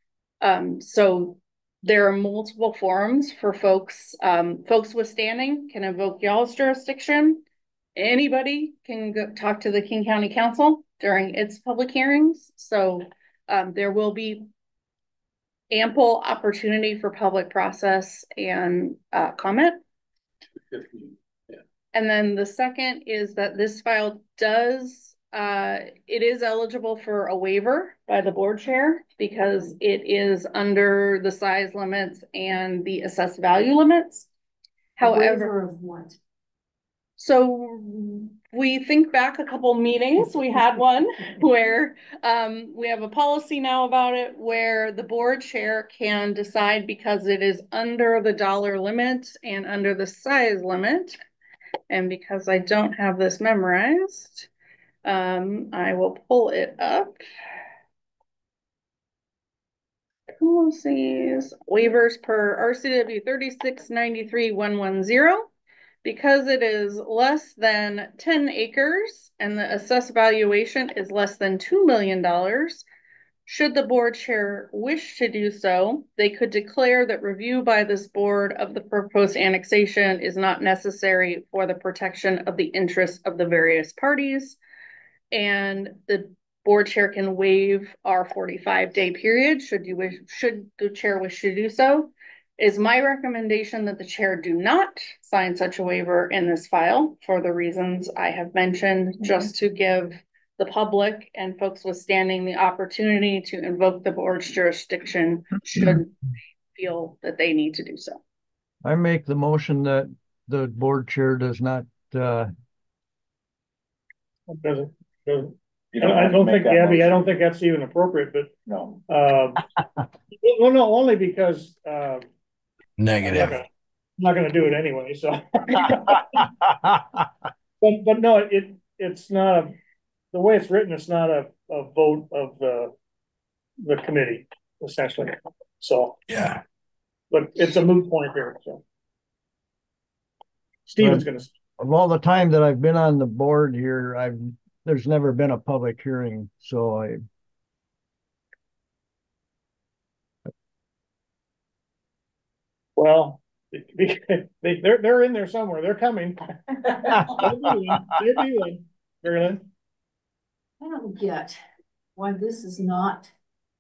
Um, so there are multiple forums for folks, um, folks with standing can invoke y'all's jurisdiction. Anybody can go talk to the King County Council during its public hearings. So, um, there will be ample opportunity for public process and, uh, comment. And then the second is that this file does, uh, it is eligible for a waiver by the board chair because it is under the size limits and the assessed value limits. However, Waiver of what? so we think back a couple meetings, we had one where, um, we have a policy now about it where the board chair can decide because it is under the dollar limit and under the size limit. And because I don't have this memorized, um, I will pull it up. Policies, waivers per R C W thirty-six ninety-three one one zero. Because it is less than ten acres and the assessed valuation is less than two million dollars, should the board chair wish to do so, they could declare that review by this board of the proposed annexation is not necessary for the protection of the interests of the various parties. And the board chair can waive our forty-five day period, should you wish, should the chair wish to do so. Is my recommendation that the chair do not sign such a waiver in this file for the reasons I have mentioned, just to give the public and folks with standing the opportunity to invoke the board's jurisdiction should they feel that they need to do so. I make the motion that the board chair does not, uh, Doesn't, doesn't, You I have to don't make think, that Gabby, I motion. don't think that's even appropriate, but, No. uh, well, no, only because, uh, I'm not Negative. gonna, I'm not gonna do it anyway, so. But, but no, it, it's not, a the way it's written, it's not a, a vote of the, the committee, essentially, so, Yeah. but it's a moot point here, so. Steven's gonna, Of all the time that I've been on the board here, I've, there's never been a public hearing, so I. well, they, they, they're, they're in there somewhere, they're coming. They'll be one, they'll be one. Marilyn? I don't get why this is not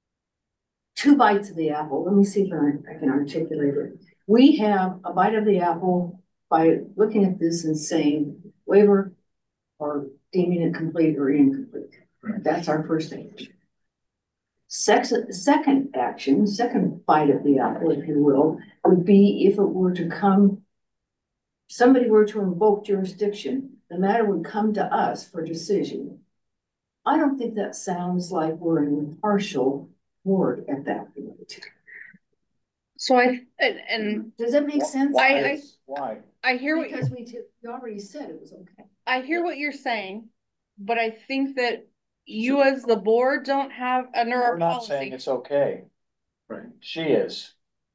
two bites of the apple. Let me see if I, I can articulate it. We have a bite of the apple by looking at this and saying waiver or deeming it complete or incomplete. That's our first action. Second, second action, second bite of the apple, if you will, would be if it were to come, somebody were to invoke jurisdiction, the matter would come to us for decision. I don't think that sounds like we're an impartial board at that point. So I, and, and Does that make sense? I- Why? I- Why? I hear what, Because we, t- we already said it was okay. I hear what you're saying, but I think that you as the board don't have under our We're not saying policy. it's okay. Right. She is.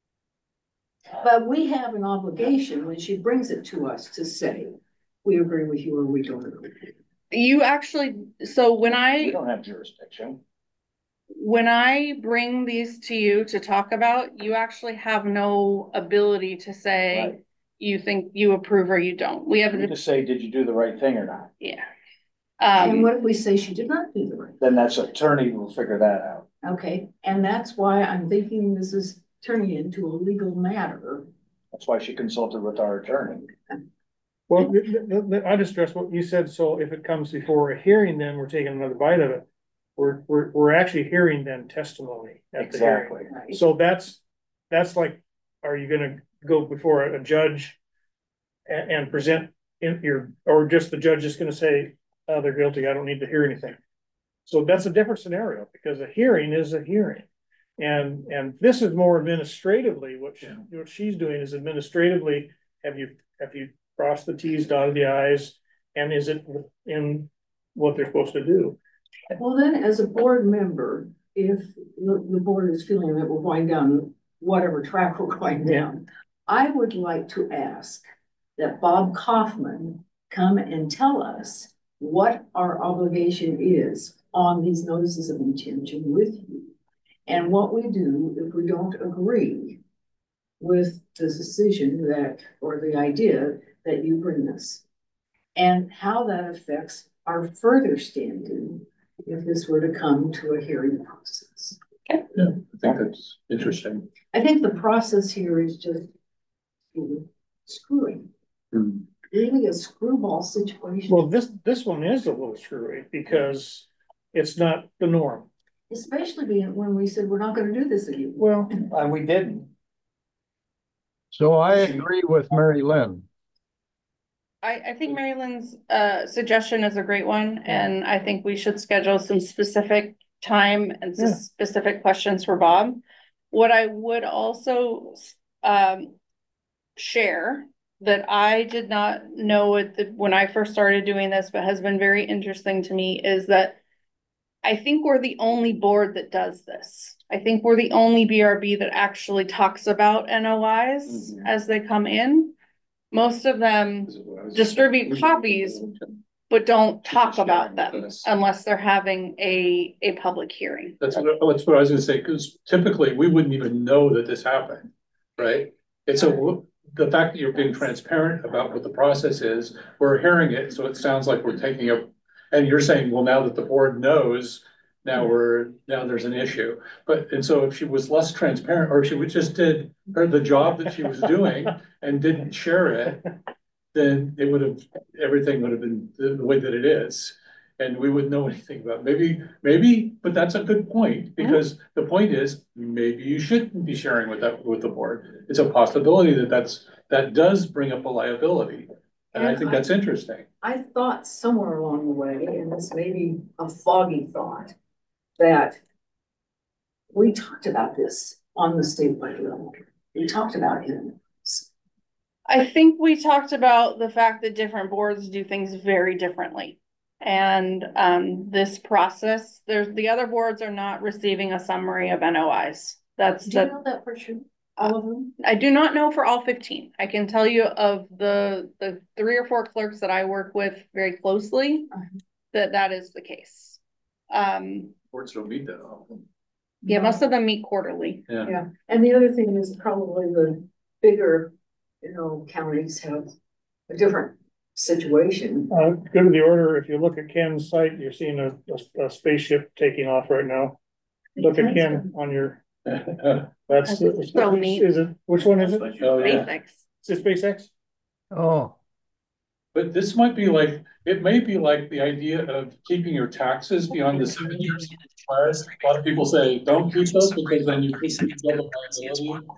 But we have an obligation when she brings it to us to say, we agree with you or we don't agree. You actually, so when We I, don't have jurisdiction. when I bring these to you to talk about, you actually have no ability to say Right. you think you approve or you don't. We have, You just say, did you do the right thing or not? yeah. And Um, what if we say she did not do the right? Then that's attorney will figure that out. Okay, and that's why I'm thinking this is turning into a legal matter. That's why she consulted with our attorney. well, th- th- th- I just stress what you said, so if it comes before a hearing, then we're taking another bite of it. We're, we're, we're actually hearing then testimony at the hearing. Exactly. Right? So that's, that's like, are you gonna go before a judge and, and present in your, or just the judge is gonna say, oh, they're guilty, I don't need to hear anything. So that's a different scenario, because a hearing is a hearing. And, and this is more administratively, what she, what she's doing is administratively, have you, have you crossed the Ts, dotted the Is, and is it in what they're supposed to do? Well, then, as a board member, if the, the board is feeling that we're going down whatever track we're going down, I would like to ask that Bob Kaufman come and tell us what our obligation is on these notices of intention with you. And what we do if we don't agree with the decision that, or the idea that you bring us. And how that affects our further standing if this were to come to a hearing process. Yeah, I think that's interesting. I think the process here is just screwing. Hmm. Really a screwball situation. Well, this, this one is a little screwy because it's not the norm. Especially being when we said, we're not gonna do this again. Well, And we didn't. So I agree with Mary Lynn. I, I think Mary Lynn's, uh, suggestion is a great one, and I think we should schedule some specific time and some Yeah. specific questions for Bob. What I would also, um, share that I did not know at the, when I first started doing this, but has been very interesting to me, is that I think we're the only board that does this. I think we're the only B R B that actually talks about N O Is Mhm. as they come in. Most of them distribute copies, but don't talk about them unless they're having a, a public hearing. That's what, that's what I was gonna say, because typically we wouldn't even know that this happened, right? And so the fact that you're being transparent about what the process is, we're hearing it, so it sounds like we're taking up. And you're saying, well, now that the board knows, now we're, now there's an issue. But, and so if she was less transparent, or if she would just did her the job that she was doing and didn't share it, then it would have, everything would have been the, the way that it is. And we wouldn't know anything about it. Maybe, maybe, but that's a good point, because the point is, maybe you shouldn't be sharing with that, with the board. It's a possibility that that's, that does bring up a liability. And I think that's interesting. I thought somewhere along the way, and this may be a foggy thought, that we talked about this on the statewide level. We talked about it. I think we talked about the fact that different boards do things very differently. And um, this process, there's, the other boards are not receiving a summary of N O Is. That's Do you the, know that for sure? All of them? I do not know for all fifteen. I can tell you of the, the three or four clerks that I work with very closely, Uh-huh. that that is the case. Um, Boards don't meet that often. yeah, most of them meet quarterly. Yeah. Yeah, and the other thing is probably the bigger, you know, counties have a different situation. Uh, go to the order. If you look at Ken's site, you're seeing a, a, a spaceship taking off right now. Look at Ken on your, that's. That's so neat. Is it, which one is it? Oh, yeah. Basics. Is it SpaceX? Oh, But this might be like, it may be like the idea of keeping your taxes beyond the seven years. A lot of people say, don't keep those because then you keep the liability.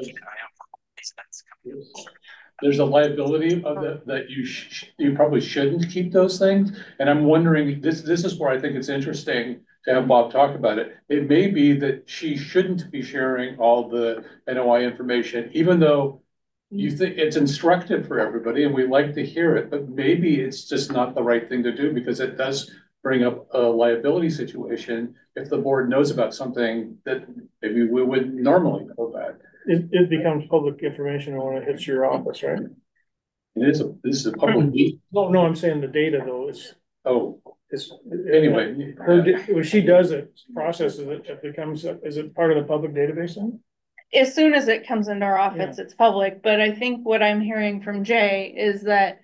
There's a liability of that, that you sh you probably shouldn't keep those things. And I'm wondering, this, this is where I think it's interesting to have Bob talk about it. It may be that she shouldn't be sharing all the N O I information, even though you think it's instructive for everybody and we like to hear it, but maybe it's just not the right thing to do because it does bring up a liability situation if the board knows about something that maybe we would normally know about. It, it becomes public information when it hits your office, right? It is a, this is a public meeting. No, no, I'm saying the data though, is, Oh, is. anyway. Her, di- when she does it, processes it, it becomes, is it part of the public database then? As soon as it comes into our office, it's public, but I think what I'm hearing from Jay is that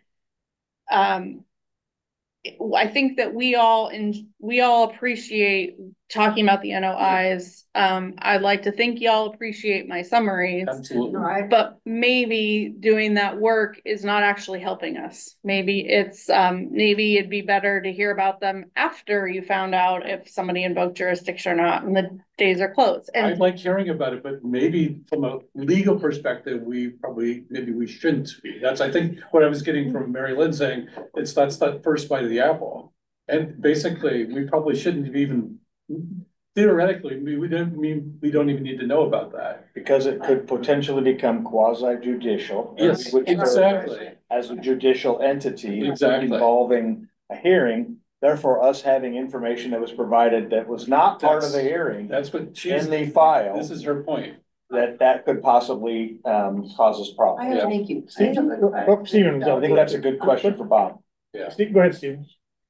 um I think that we all in we all appreciate talking about the N O Is. Um, I'd like to think y'all appreciate my summaries, Absolutely. Right. but maybe doing that work is not actually helping us. Maybe it's um, maybe it'd be better to hear about them after you found out if somebody invoked jurisdiction or not, and the days are closed. I And like hearing about it, but maybe from a legal perspective, we probably, maybe we shouldn't be. That's, I think, what I was getting from Mary Lynn saying, it's, that's that first bite of the apple. And basically, we probably shouldn't even, theoretically, we, we don't mean, we don't even need to know about that. Because it could potentially become quasi judicial. Yes, which exactly. As a judicial entity. Exactly. Involving a hearing, therefore us having information that was provided that was not part of the hearing. That's what she's, In the file. this is her point. That, that could possibly, um, cause us I problems. have, thank you. Steve, oh, Steven, I think that's a good question for Bob. Yeah. Steve, go ahead, Steven.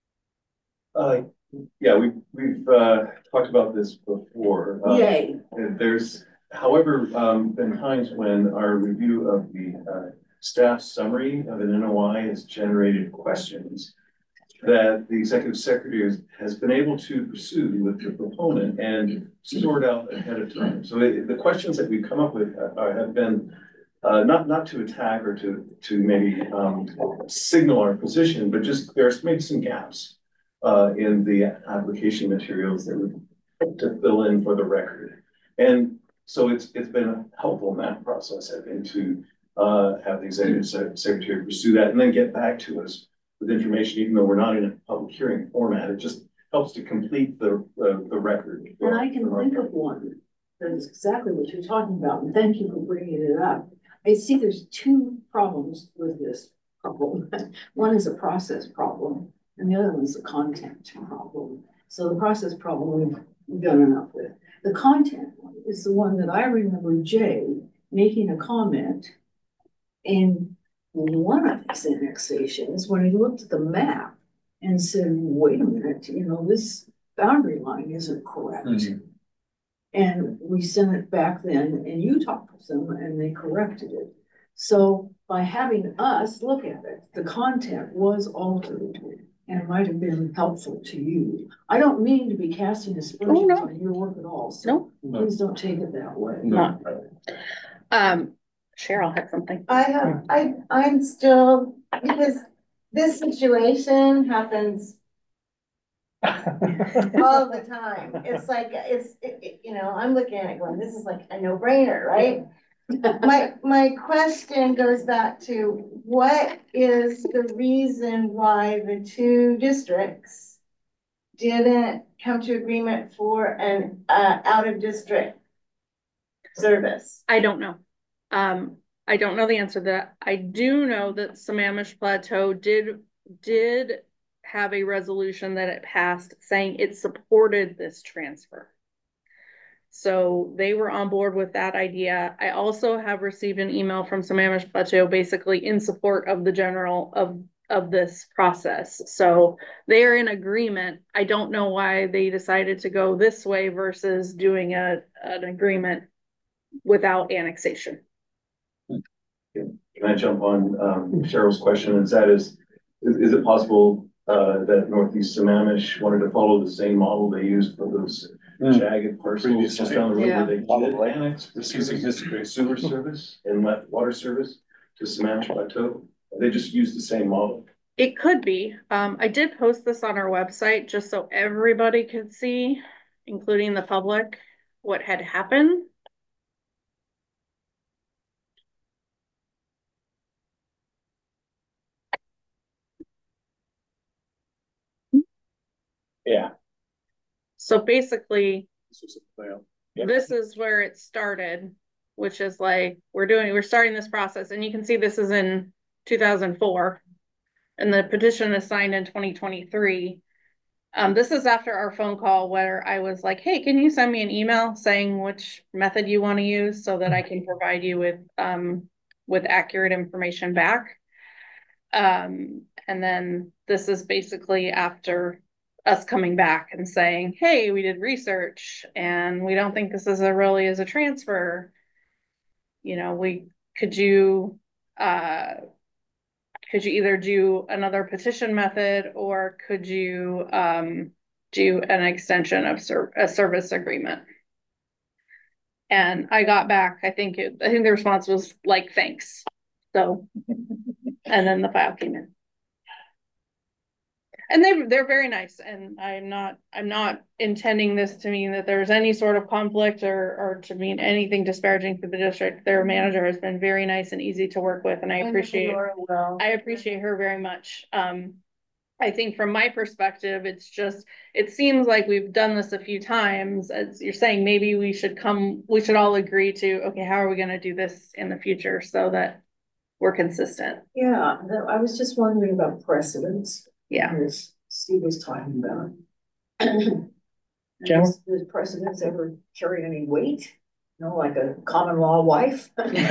Uh, yeah, we, we've, uh, talked about this before. Uh, Yay. and there's, however, um, been times when our review of the, uh, staff summary of an N O I has generated questions that the executive secretary has, has been able to pursue with the proponent and sort out ahead of time. So it, the questions that we've come up with are, have been uh, not, not to attack or to, to maybe um, signal our position, but just there's maybe some gaps uh, in the application materials that we to fill in for the record. And so it's, it's been helpful in that process, I think, to uh, have the executive secretary pursue that and then get back to us with information, even though we're not in a public hearing format. It just helps to complete the, uh, the record. And I can think of one that is exactly what you're talking about, and thank you for bringing it up. I see there's two problems with this problem. One is a process problem, and the other one is a content problem. So the process problem we've done enough with. The content one is the one that I remember Jay making a comment in one of his annexations when he looked at the map and said, wait a minute, you know, this boundary line isn't correct. Mm-hmm. And we sent it back then and you talked with them and they corrected it. So by having us look at it, the content was altered and might have been helpful to you. I don't mean to be casting aspersions oh, no. on your work at all. So no. Please don't take it that way. No. Um, Cheryl had something. I have, I, I'm still, because this situation happens all the time. It's like, it's, it, it, you know, I'm looking at it going, this is like a no brainer, right? My, my question goes back to what is the reason why the two districts didn't come to agreement for an, uh, out of district service? I don't know. Um, I don't know the answer to that. I do know that Sammamish Plateau did, did have a resolution that it passed saying it supported this transfer. So they were on board with that idea. I also have received an email from Sammamish Plateau basically in support of the general of, of this process. So they are in agreement. I don't know why they decided to go this way versus doing a, an agreement without annexation. Can I jump on um Cheryl's question? And that is, is, is it possible uh that Northeast Sammamish wanted to follow the same model they used for those jagged parcels just down the road where they did annex, just using history sewer service and let water service to Sammamish Plateau? They just used the same model. It could be. Um, I did post this on our website just so everybody could see, including the public, what had happened. Yeah. So basically, This was a fail. Yep. this is where it started, which is like, we're doing, we're starting this process, and you can see this is in two thousand four, and the petition is signed in twenty twenty-three. Um, this is after our phone call where I was like, hey, can you send me an email saying which method you want to use so that I can provide you with, um, with accurate information back. Um, and then this is basically after us coming back and saying, hey, we did research and we don't think this is a really is a transfer. You know, we, could you, uh, could you either do another petition method or could you, um, do an extension of ser a service agreement? And I got back, I think it, I think the response was like, thanks. So, and then the file came in. And they, they're very nice, and I'm not, I'm not intending this to mean that there's any sort of conflict or, or to mean anything disparaging for the district. Their manager has been very nice and easy to work with, and I appreciate, I appreciate her very much. Um, I think from my perspective, it's just, it seems like we've done this a few times. As you're saying, maybe we should come, we should all agree to, okay, how are we gonna do this in the future so that we're consistent? Yeah, no, I was just wondering about precedents. Yeah. As Steve was talking about. General? Does does precedents ever carry any weight? You know, like a common law wife?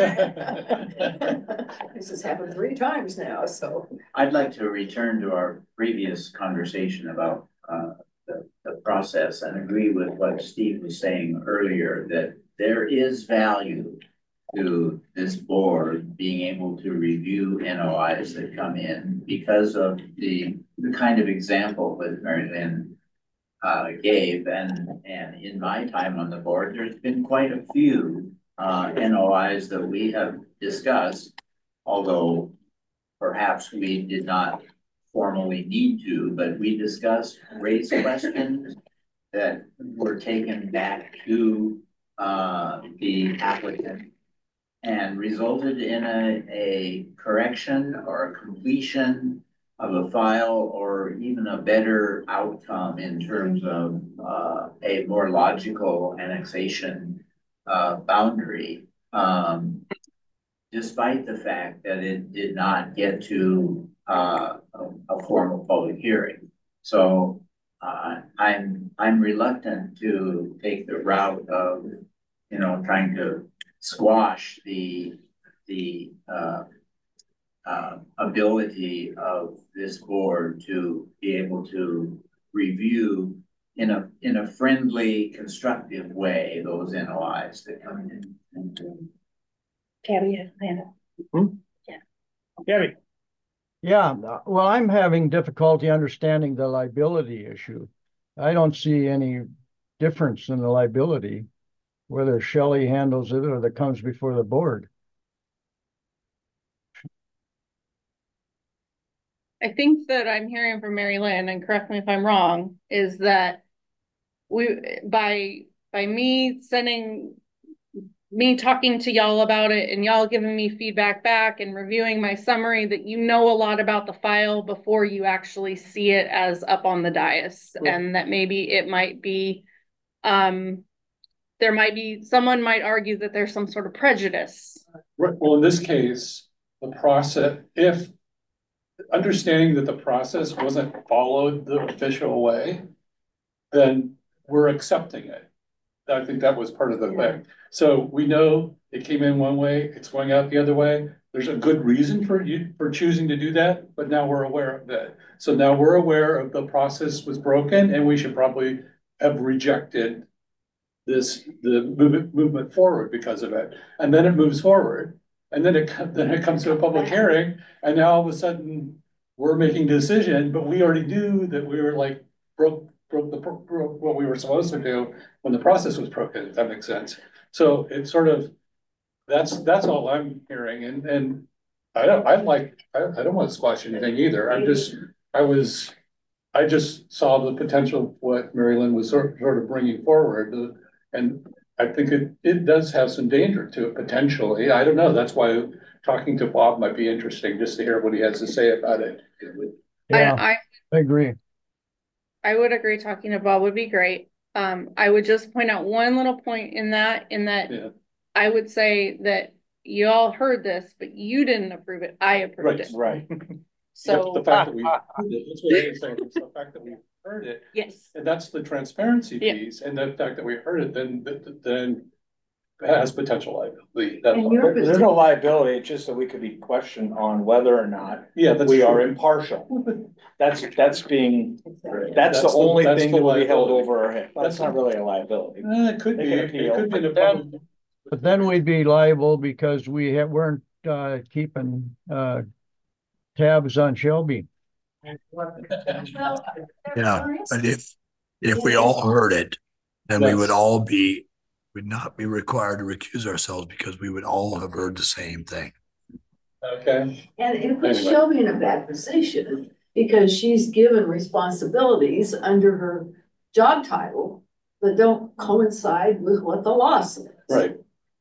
This has happened three times now, so. I'd like to return to our previous conversation about uh, the, the process and agree with what Steve was saying earlier, that there is value to this board being able to review N O Is that come in because of the, the kind of example that Mary Lynn uh, gave. And, and in my time on the board, there's been quite a few uh, N O Is that we have discussed, although perhaps we did not formally need to, but we discussed, raised questions that were taken back to uh, the applicant and resulted in a, a correction or a completion of a file, or even a better outcome in terms of uh, a more logical annexation uh, boundary, um, despite the fact that it did not get to uh, a, a formal public hearing. So uh, I'm I'm reluctant to take the route of, you know, trying to squash the the uh, uh, ability of this board to be able to review in a in a friendly, constructive way those N O Is that come in. Gabby, Amanda. Hmm? Yeah. Gabby. Yeah, well, I'm having difficulty understanding the liability issue. I don't see any difference in the liability, whether Shelley handles it or that comes before the board. I think that I'm hearing from Mary Lynn, and correct me if I'm wrong, is that we, by, by me sending me talking to y'all about it and y'all giving me feedback back and reviewing my summary, that you know a lot about the file before you actually see it as up on the dais, Right. and that maybe it might be, um, there might be, someone might argue that there's some sort of prejudice. Right, well, in this case, the process, if understanding that the process wasn't followed the official way, then we're accepting it. I think that was part of the thing. So we know it came in one way, it's going out the other way. There's a good reason for you, for choosing to do that, but now we're aware of that. So now we're aware of the process was broken and we should probably have rejected this, the movement, movement forward because of it. And then it moves forward. And then it, then it comes to a public hearing, and now all of a sudden we're making a decision, but we already knew that we were like broke, broke the, broke what we were supposed to do when the process was broken, if that makes sense. So it's sort of, that's, that's all I'm hearing. And, and I don't, I like, I, I don't want to squash anything either. I'm just, I was, I just saw the potential of what Mary Lynn was sort, sort of bringing forward. The, and I think it, it does have some danger to it potentially. I don't know. That's why talking to Bob might be interesting, just to hear what he has to say about it. Yeah, I, I, I agree. I would agree, talking to Bob would be great. Um, I would just point out one little point in that, in that Yeah. I would say that you all heard this, but you didn't approve it. I approved Right. it. Right. So. The fact that we, that's what I was saying, it's the fact that we heard it, Yes. and that's the transparency Yeah. piece, and the fact that we heard it, then, then it has potential liability. That's And all. you're- There's no liability, it's just that we could be questioned on whether or not Yeah, that's we are true. impartial. That's, that's being, Exactly. that's the That's the- only that's thing the that will be held liability. over our head. That's That's- not really a liability. Eh, it could They be, can it appeal. could be. in a Then- public- But then we'd be liable because we ha- weren't uh, keeping uh, tabs on Shelby. Yeah, but if, if we all heard it, then we would Yes. all be, would not be required to recuse ourselves because we would all have heard the same thing. Okay, And it puts Anyway. Shelby in a bad position because she's given responsibilities under her job title that don't coincide with what the law says. right.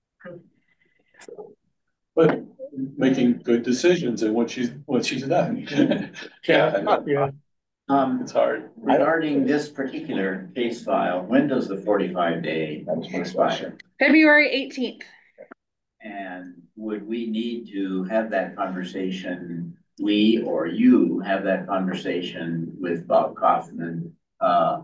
But making good decisions and what she's, what she's done. Yeah, Yeah, Um, it's hard. regarding this particular case file, when does the forty-five day expire? February eighteenth. And would we need to have that conversation, we or you have that conversation with Bob Kaufman, uh,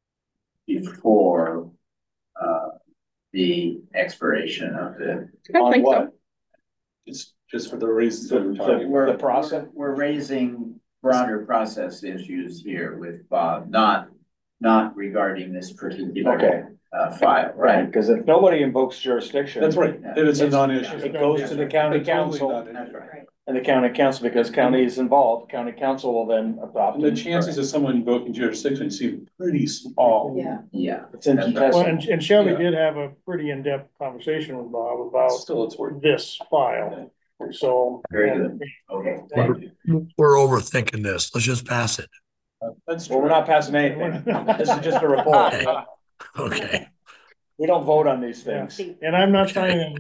before, uh, the expiration of the, I don't On think so. what? Just, just for the reasons that we're talking. we're, The process? we're raising broader process issues here with Bob, not, not regarding this particular, Okay, uh, file, right, right? because if nobody invokes jurisdiction. That's right, and it's a non-issue. It goes to the county It's totally council non-issue. That's right. and the county council, because county is involved, county council will then adopt. And the it. chances of someone invoking jurisdiction seem pretty small. Yeah. Yeah. It's in That's right. well, contested. and, and Shelby Yeah. did have a pretty in-depth conversation with Bob about Still, it's worth. this file, so. Very good. Okay, thank you. We're overthinking this. Let's just pass it. That's Well, true. we're not passing anything. This is just a report. Okay. Okay. We don't vote on these Yeah. things. And I'm not signing.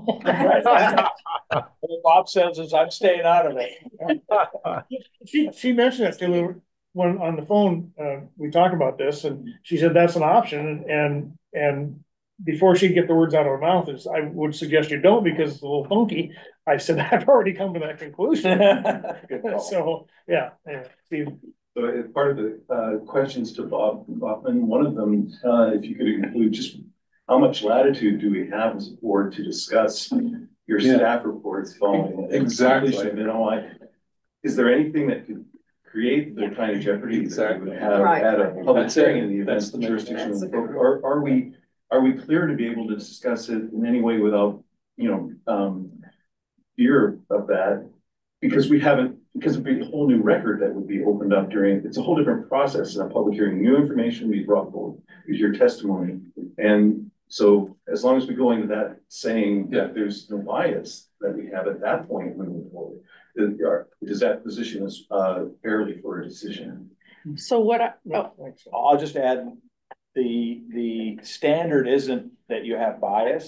Right. What Bob says is I'm staying out of it. She, she mentioned it to me when on the phone, uh, we talked about this and she said that's an option and, and before she'd get the words out of her mouth is, I would suggest you don't because it's a little funky. I said, I've already come to that conclusion. Good call. So, yeah, yeah, Steve. So as part of the uh questions to Bob Hoffman, one of them, uh, if you could include just how much latitude do we have as a board to discuss your Yeah. staff reports following? Exactly. completion? You know, I, is there anything that could create the kind of jeopardy that we Exactly. would have Right. at a public That's it. hearing in the event That's the the main- jurisdiction? That's a good Or are we, are we clear to be able to discuss it in any way without, you know, um, fear of that? Because we haven't, because it'd be a whole new record that would be opened up during, it's a whole different process in a public hearing, new information we brought forward with your testimony. And so as long as we go into that saying that there's no bias that we have at that point when we move forward, then are- does that position us uh fairly for a decision? So what, I- oh, I'll just add, the, the standard isn't that you have bias.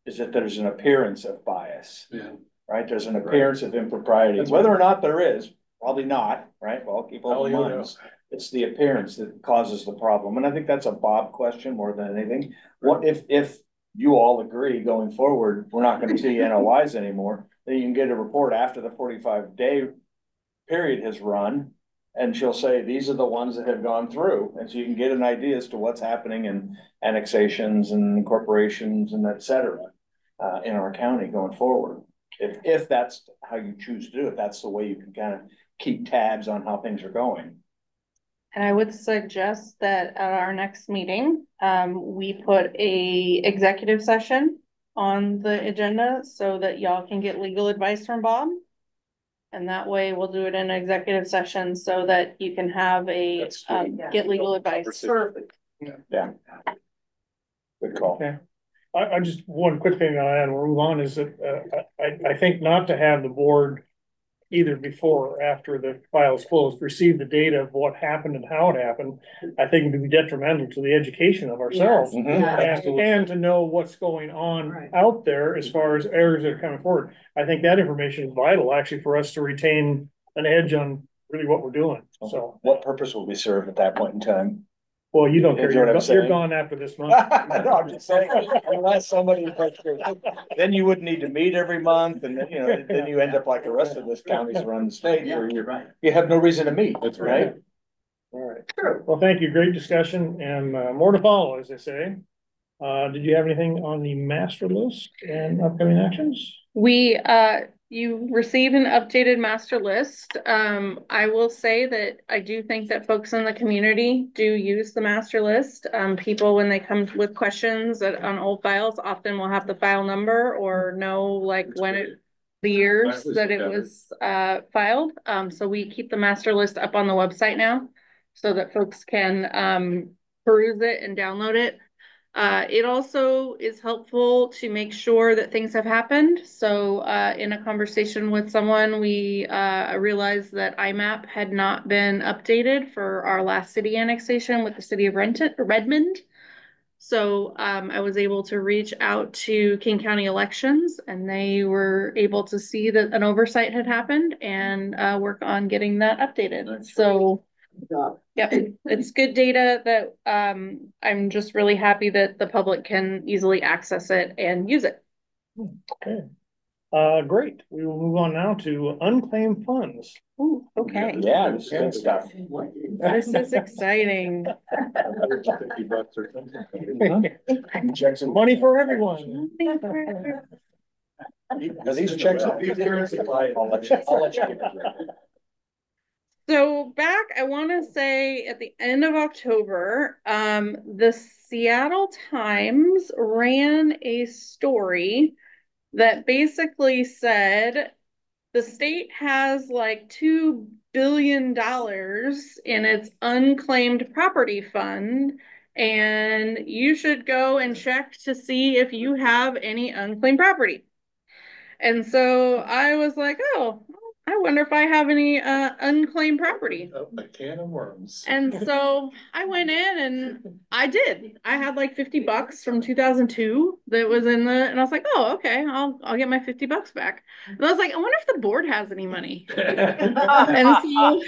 is that there's an appearance of bias, Yeah. right? There's an appearance of impropriety, That's whether right. or not there is, probably not, right? Well, keep How open you know? minds. It's the appearance that causes the problem, and I think that's a Bob question more than anything. What if, if you all agree going forward, we're not gonna see N O Is anymore, then you can get a report after the forty-five day period has run. And she'll say, these are the ones that have gone through, and so you can get an idea as to what's happening in annexations and corporations and et cetera. Uh, in our county going forward, if, if that's how you choose to do it, that's the way you can kind of keep tabs on how things are going. And I would suggest that at our next meeting, um, we put a executive session on the agenda so that y'all can get legal advice from Bob. And that way we'll do it in an executive session so that you can have a, um, get legal advice. Perfect. Yeah. Good call. Okay. I, I just, one quick thing I'll add, and we'll move on, is that, uh, I, I think not to have the board either before or after the file is closed, receive the data of what happened and how it happened, I think it would be detrimental to the education of ourselves. Mhm. And, and to know what's going on Right. out there as far as errors that are coming forward. I think that information is vital actually for us to retain an edge on really what we're doing, so. What purpose will be served at that point in time? Well, you don't You care, know what you're, I'm go- you're saying? gone after this month. No, I'm just saying, unless somebody, then you wouldn't need to meet every month, and then, you know, then you end up like the rest of this counties around the state, where you're, right. you have no reason to meet, That's right? right. All right. Well, thank you. Great discussion and uh, more to follow, as they say. Uh, did you have anything on the master list and upcoming actions? We, uh, you received an updated master list. Um, I will say that I do think that folks in the community do use the master list. Um, people, when they come with questions that- on old files, often will have the file number or know like when it, the years that it was, uh, filed. Um, so we keep the master list up on the website now so that folks can, um, peruse it and download it. Uh, it also is helpful to make sure that things have happened. So, uh, in a conversation with someone, we, uh, realized that I MAP had not been updated for our last city annexation with the city of Renton, Redmond. So, um, I was able to reach out to King County Elections and they were able to see that an oversight had happened and, uh, work on getting that updated. So, yep, it's good data that, um, I'm just really happy that the public can easily access it and use it. Okay. Uh, great. We will move on now to unclaimed funds. Ooh, okay. Yeah, this is good stuff. This is exciting. Fifty bucks or something. Checks and Money for everyone. Are these checks? I'll let you, I'll let you give it. So back, I want to say at the end of October, um, the Seattle Times ran a story that basically said the state has like two billion dollars in its unclaimed property fund, and you should go and check to see if you have any unclaimed property. And so I was like, oh, I wonder if I have any uh, unclaimed property. Oh, a can of worms. And so I went in and I did. I had like fifty bucks from two thousand two that was in the, and I was like, oh, okay, I'll I'll get my fifty bucks back. And I was like, I wonder if the board has any money. And so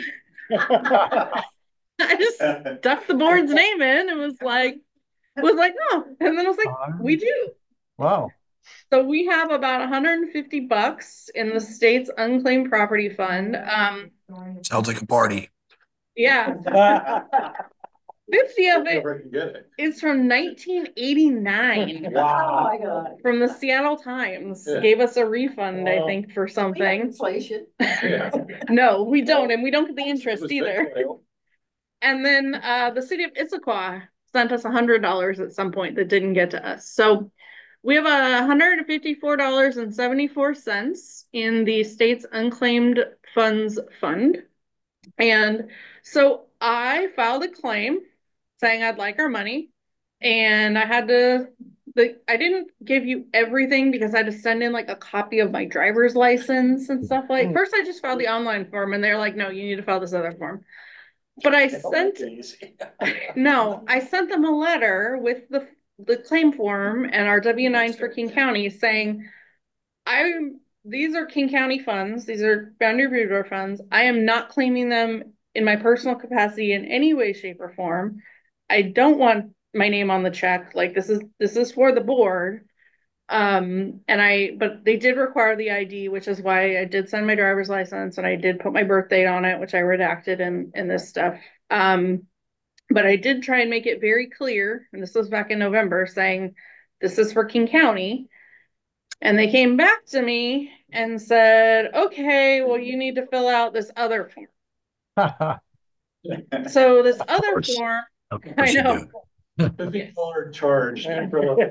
I just stuck the board's name in and was like, was like, oh, and then I was like, we do. Wow. So we have about one hundred fifty bucks in the state's unclaimed property fund. Um, Sounds like a party. yeah. fifty of it Never can get it. is from nineteen eighty-nine. Oh, my God. From the Seattle Times. Yeah. Gave us a refund, I think, for We have something. inflation. Yeah. No, we don't, and we don't get the interest It was either. Bitcoin. And then uh, the city of Issaquah sent us one hundred dollars at some point that didn't get to us. So we have a one hundred fifty-four dollars and seventy-four cents in the state's unclaimed funds fund. And so I filed a claim saying I'd like our money. And I had to, the I didn't give you everything because I had to send in like a copy of my driver's license and stuff like. First, I just filed the online form and they're like, no, you need to file this other form. But I sent, no, I sent them a letter with the the claim form and our W nine for King County saying, I'm, these are King County funds, these are Boundary Bridgewater funds. I am not claiming them in my personal capacity in any way, shape, or form. I don't want my name on the check. Like this is this is for the board. Um, and I, but they did require the I D, which is why I did send my driver's license and I did put my birth date on it, which I redacted in, in this stuff. Um, but I did try and make it very clear, and this was back in November, saying this is for King County. And they came back to me and said, okay, well, you need to fill out this other form. So this other form, I know. Fifty dollar charge. Yeah.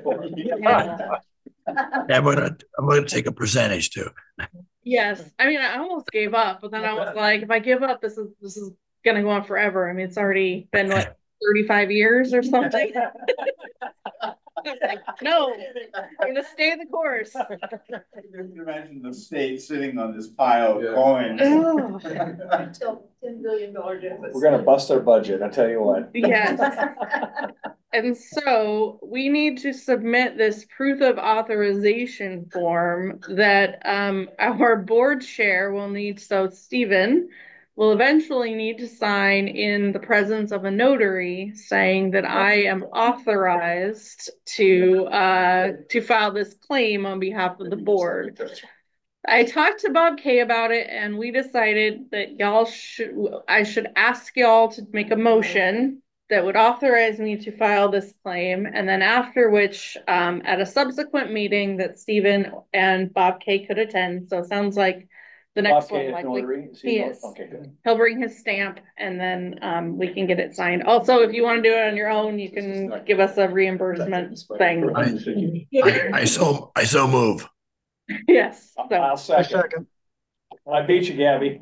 I'm gonna, I'm gonna take a percentage too. Yes, I mean, I almost gave up, but then I was like, if I give up, this is this is gonna go on forever. I mean, it's already been what thirty-five years or something. Like, no, I'm gonna stay the course. You can imagine the state sitting on this pile of Yeah. coins. Until ten billion dollar deficit. We're gonna bust their budget, I tell you what. Yes. And so we need to submit this proof of authorization form that um, our board chair will need. So Stephen will eventually need to sign in the presence of a notary saying that I am authorized to uh, to file this claim on behalf of the board. I talked to Bob Kay about it and we decided that y'all should, I should ask y'all to make a motion that would authorize me to file this claim, and then after which, um, at a subsequent meeting that Stephen and Bob Kay could attend, so it sounds like the next Bob Kay one is likely, notary? Is he he not- is. Okay, good. He'll bring his stamp and then, um, we can get it signed. Also, if you want to do it on your own, you can give us a reimbursement thing. I, I so, I so move. Yes, so, I'll I second. second. I beat you, Gabby.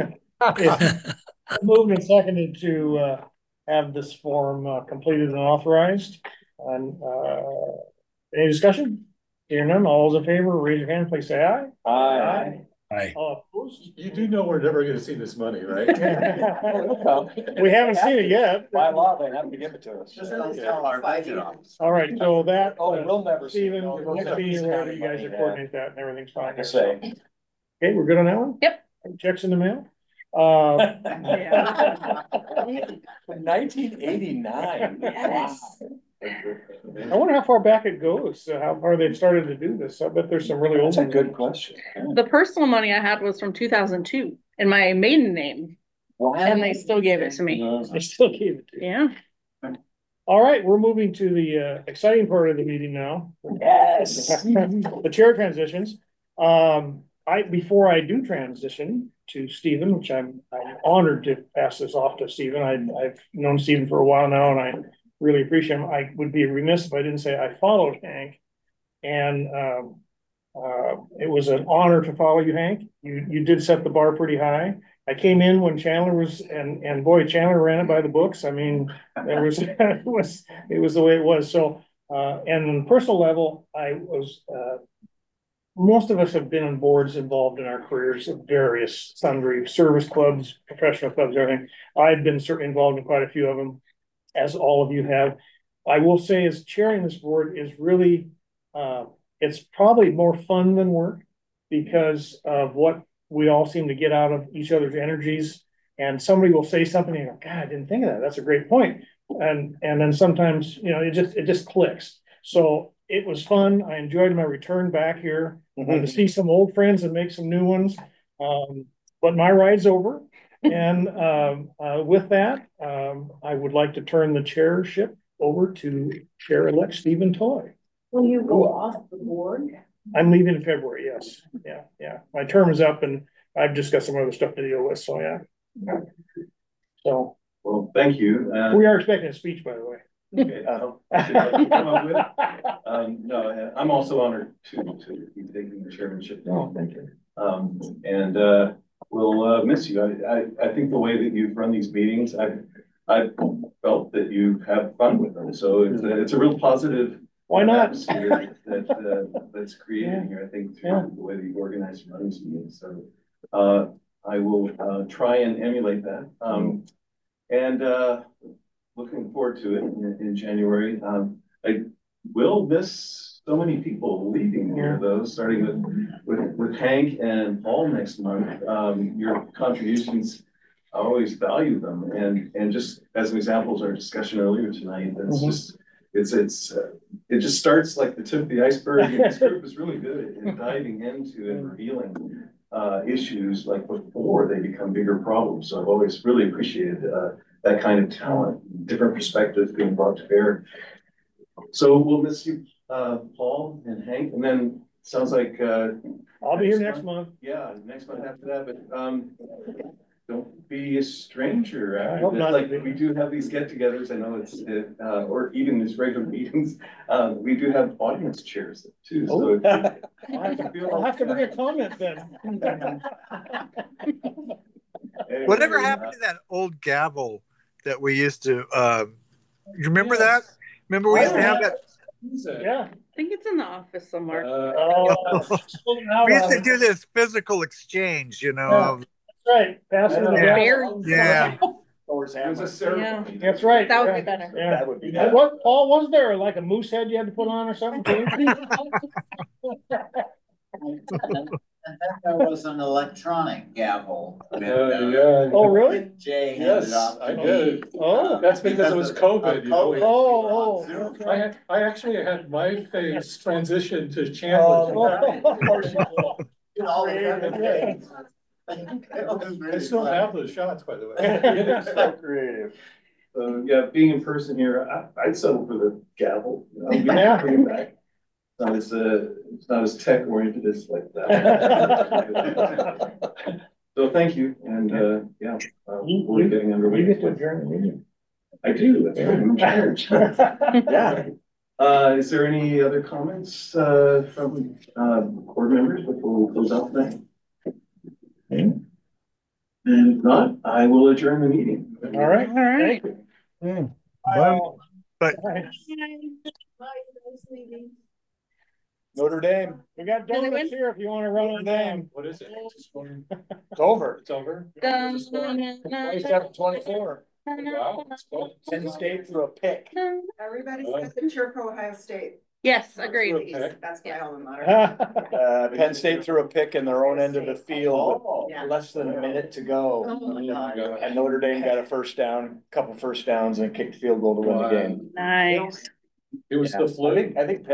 Moved and seconded to, uh, have this form, uh, completed and authorized. And, uh, any discussion? Hearing none, all those in favor, raise your hand, please say aye. Aye. Aye. All opposed? You do know we're never gonna see this money, right? We haven't seen it yet. By law, they have to give it to us. Just don't tell our budget office. All right, so that, Oh, uh, we'll never see. Stephen, No, we'll next never meeting, see wherever county you guys money, are yeah. coordinate that and everything's fine. Like I say. Okay, we're good on that one? Yep. Checks in the mail? Uh, Nineteen eighty-nine. Yes. I wonder how far back it goes, uh, how far they've started to do this. I bet there's some really old. That's a ones. good question. The personal money I had was from two thousand two in my maiden name, and they still gave it to me. They still gave it to you. Yeah. All right, we're moving to the uh, exciting part of the meeting now. Yes. The chair transitions. Um, I, before I do transition to Stephen, which I'm, I'm honored to pass this off to Stephen. I, I've known Stephen for a while now and I really appreciate him. I would be remiss if I didn't say I followed Hank. And, um, uh, it was an honor to follow you, Hank. You, you did set the bar pretty high. I came in when Chandler was, and, and boy, Chandler ran it by the books. I mean, there was, it was, it was the way it was. So, uh, and on a personal level, I was, uh, most of us have been on boards involved in our careers of various sundry service clubs, professional clubs, everything. I've been certainly involved in quite a few of them, as all of you have. I will say as chairing this board is really, uh, it's probably more fun than work because of what we all seem to get out of each other's energies. And somebody will say something and you go, God, I didn't think of that. That's a great point. And, and then sometimes, you know, it just, it just clicks. So it was fun. I enjoyed my return back here uh, to see some old friends and make some new ones. Um, but my ride's over. And um, uh, with that, um, I would like to turn the chairship over to Chair-elect Stephen Toy. Will you go off the board? I'm leaving in February, yes. Yeah, yeah. My term is up and I've just got some other stuff to deal with, so yeah. So. Well, thank you. Uh, We are expecting a speech, by the way. Okay, um, should I come up with it? Um, no, I'm also honored to, to be taking the chairmanship. Oh, thank you. Um, and, uh, we'll, uh, miss you. I, I, I think the way that you've run these meetings, I've, I've felt that you have fun with them. So it's a, it's a real positive. Why not? atmosphere That, uh, that's created here, I think, through Yeah. the way that you organize and run these meetings. So, uh, I will, uh, try and emulate that. Um, and, uh, looking forward to it in, in January. Um, I will miss so many people leaving here, though, starting with, with, with Hank and Paul next month. Um, your contributions, I always value them, and, and just as an example, our discussion earlier tonight, that's Mhm. just, it's, it's, uh, it just starts like the tip of the iceberg, and this group is really good at diving into and revealing uh, issues like before they become bigger problems. So I've always really appreciated, uh, that kind of talent, different perspectives being brought to bear. So we'll miss you, uh, Paul and Hank, and then sounds like, uh. I'll be here next month. Yeah, next month after that, but, um, don't be a stranger. I hope It's not. like, we do have these get-togethers, I know it's, uh, or even these regular meetings, um, we do have audience chairs too, so. if you- I'll have to, I'll have to bring a comment then. Whatever Anyway, happened to that old gavel that we used to, uh, you remember Yes. that? Remember we used to have that, Yeah. I think it's in the office somewhere. Uh, Oh, we used to do this physical exchange, you know, Yeah. of, That's right. Passing the Yeah. gavel. yeah. It was a ceremony. That's right. That would yeah. be better. Yeah. That would be. And what, Paul, was there like a moose head you had to put on or something too? And then there was an electronic gavel. with, Uh, uh, yeah. Oh, really? Jay handed Yes, off I to did. me. Oh. uh, That's because it was of- COVID, of you know. COVID. Oh, oh, I had, I actually had my face transition to Oh, Chandler's. of course you will. You know, Creative. I still have those shots, by the way. So creative. So, yeah, being in person here, I, I'd settle for the gavel. you know, we can Yeah. bring it back. It's Not as, uh, it's not as tech oriented as like that. So thank you, and, uh, yeah, uh, You- we're getting underway. You get to adjourn the meeting. I do, that's right, I'm in charge. Yeah. Uh, is there any other comments, uh, from, uh, board members before we close out tonight? And if not, I will adjourn the meeting. All right. All right. Thank you. Hmm. Bye Bye. all. But- Bye. Notre Dame, We got Did they donuts win? here if you wanna run on down. What is it? It's going- It's over. It's over? twenty-seven twenty-four. Wow. it's going- Penn State threw a pick. Everybody's got the Chirco Ohio State. Yes, agreed. Okay. That's my alma mater. Uh, Penn State threw a pick in their own end of the field, Yeah. with less than a minute to go. Oh my God. And Notre Dame got a first down, couple first downs and kicked field goal to win the game. Nice. It was Yeah. the I flu. think, I think Penn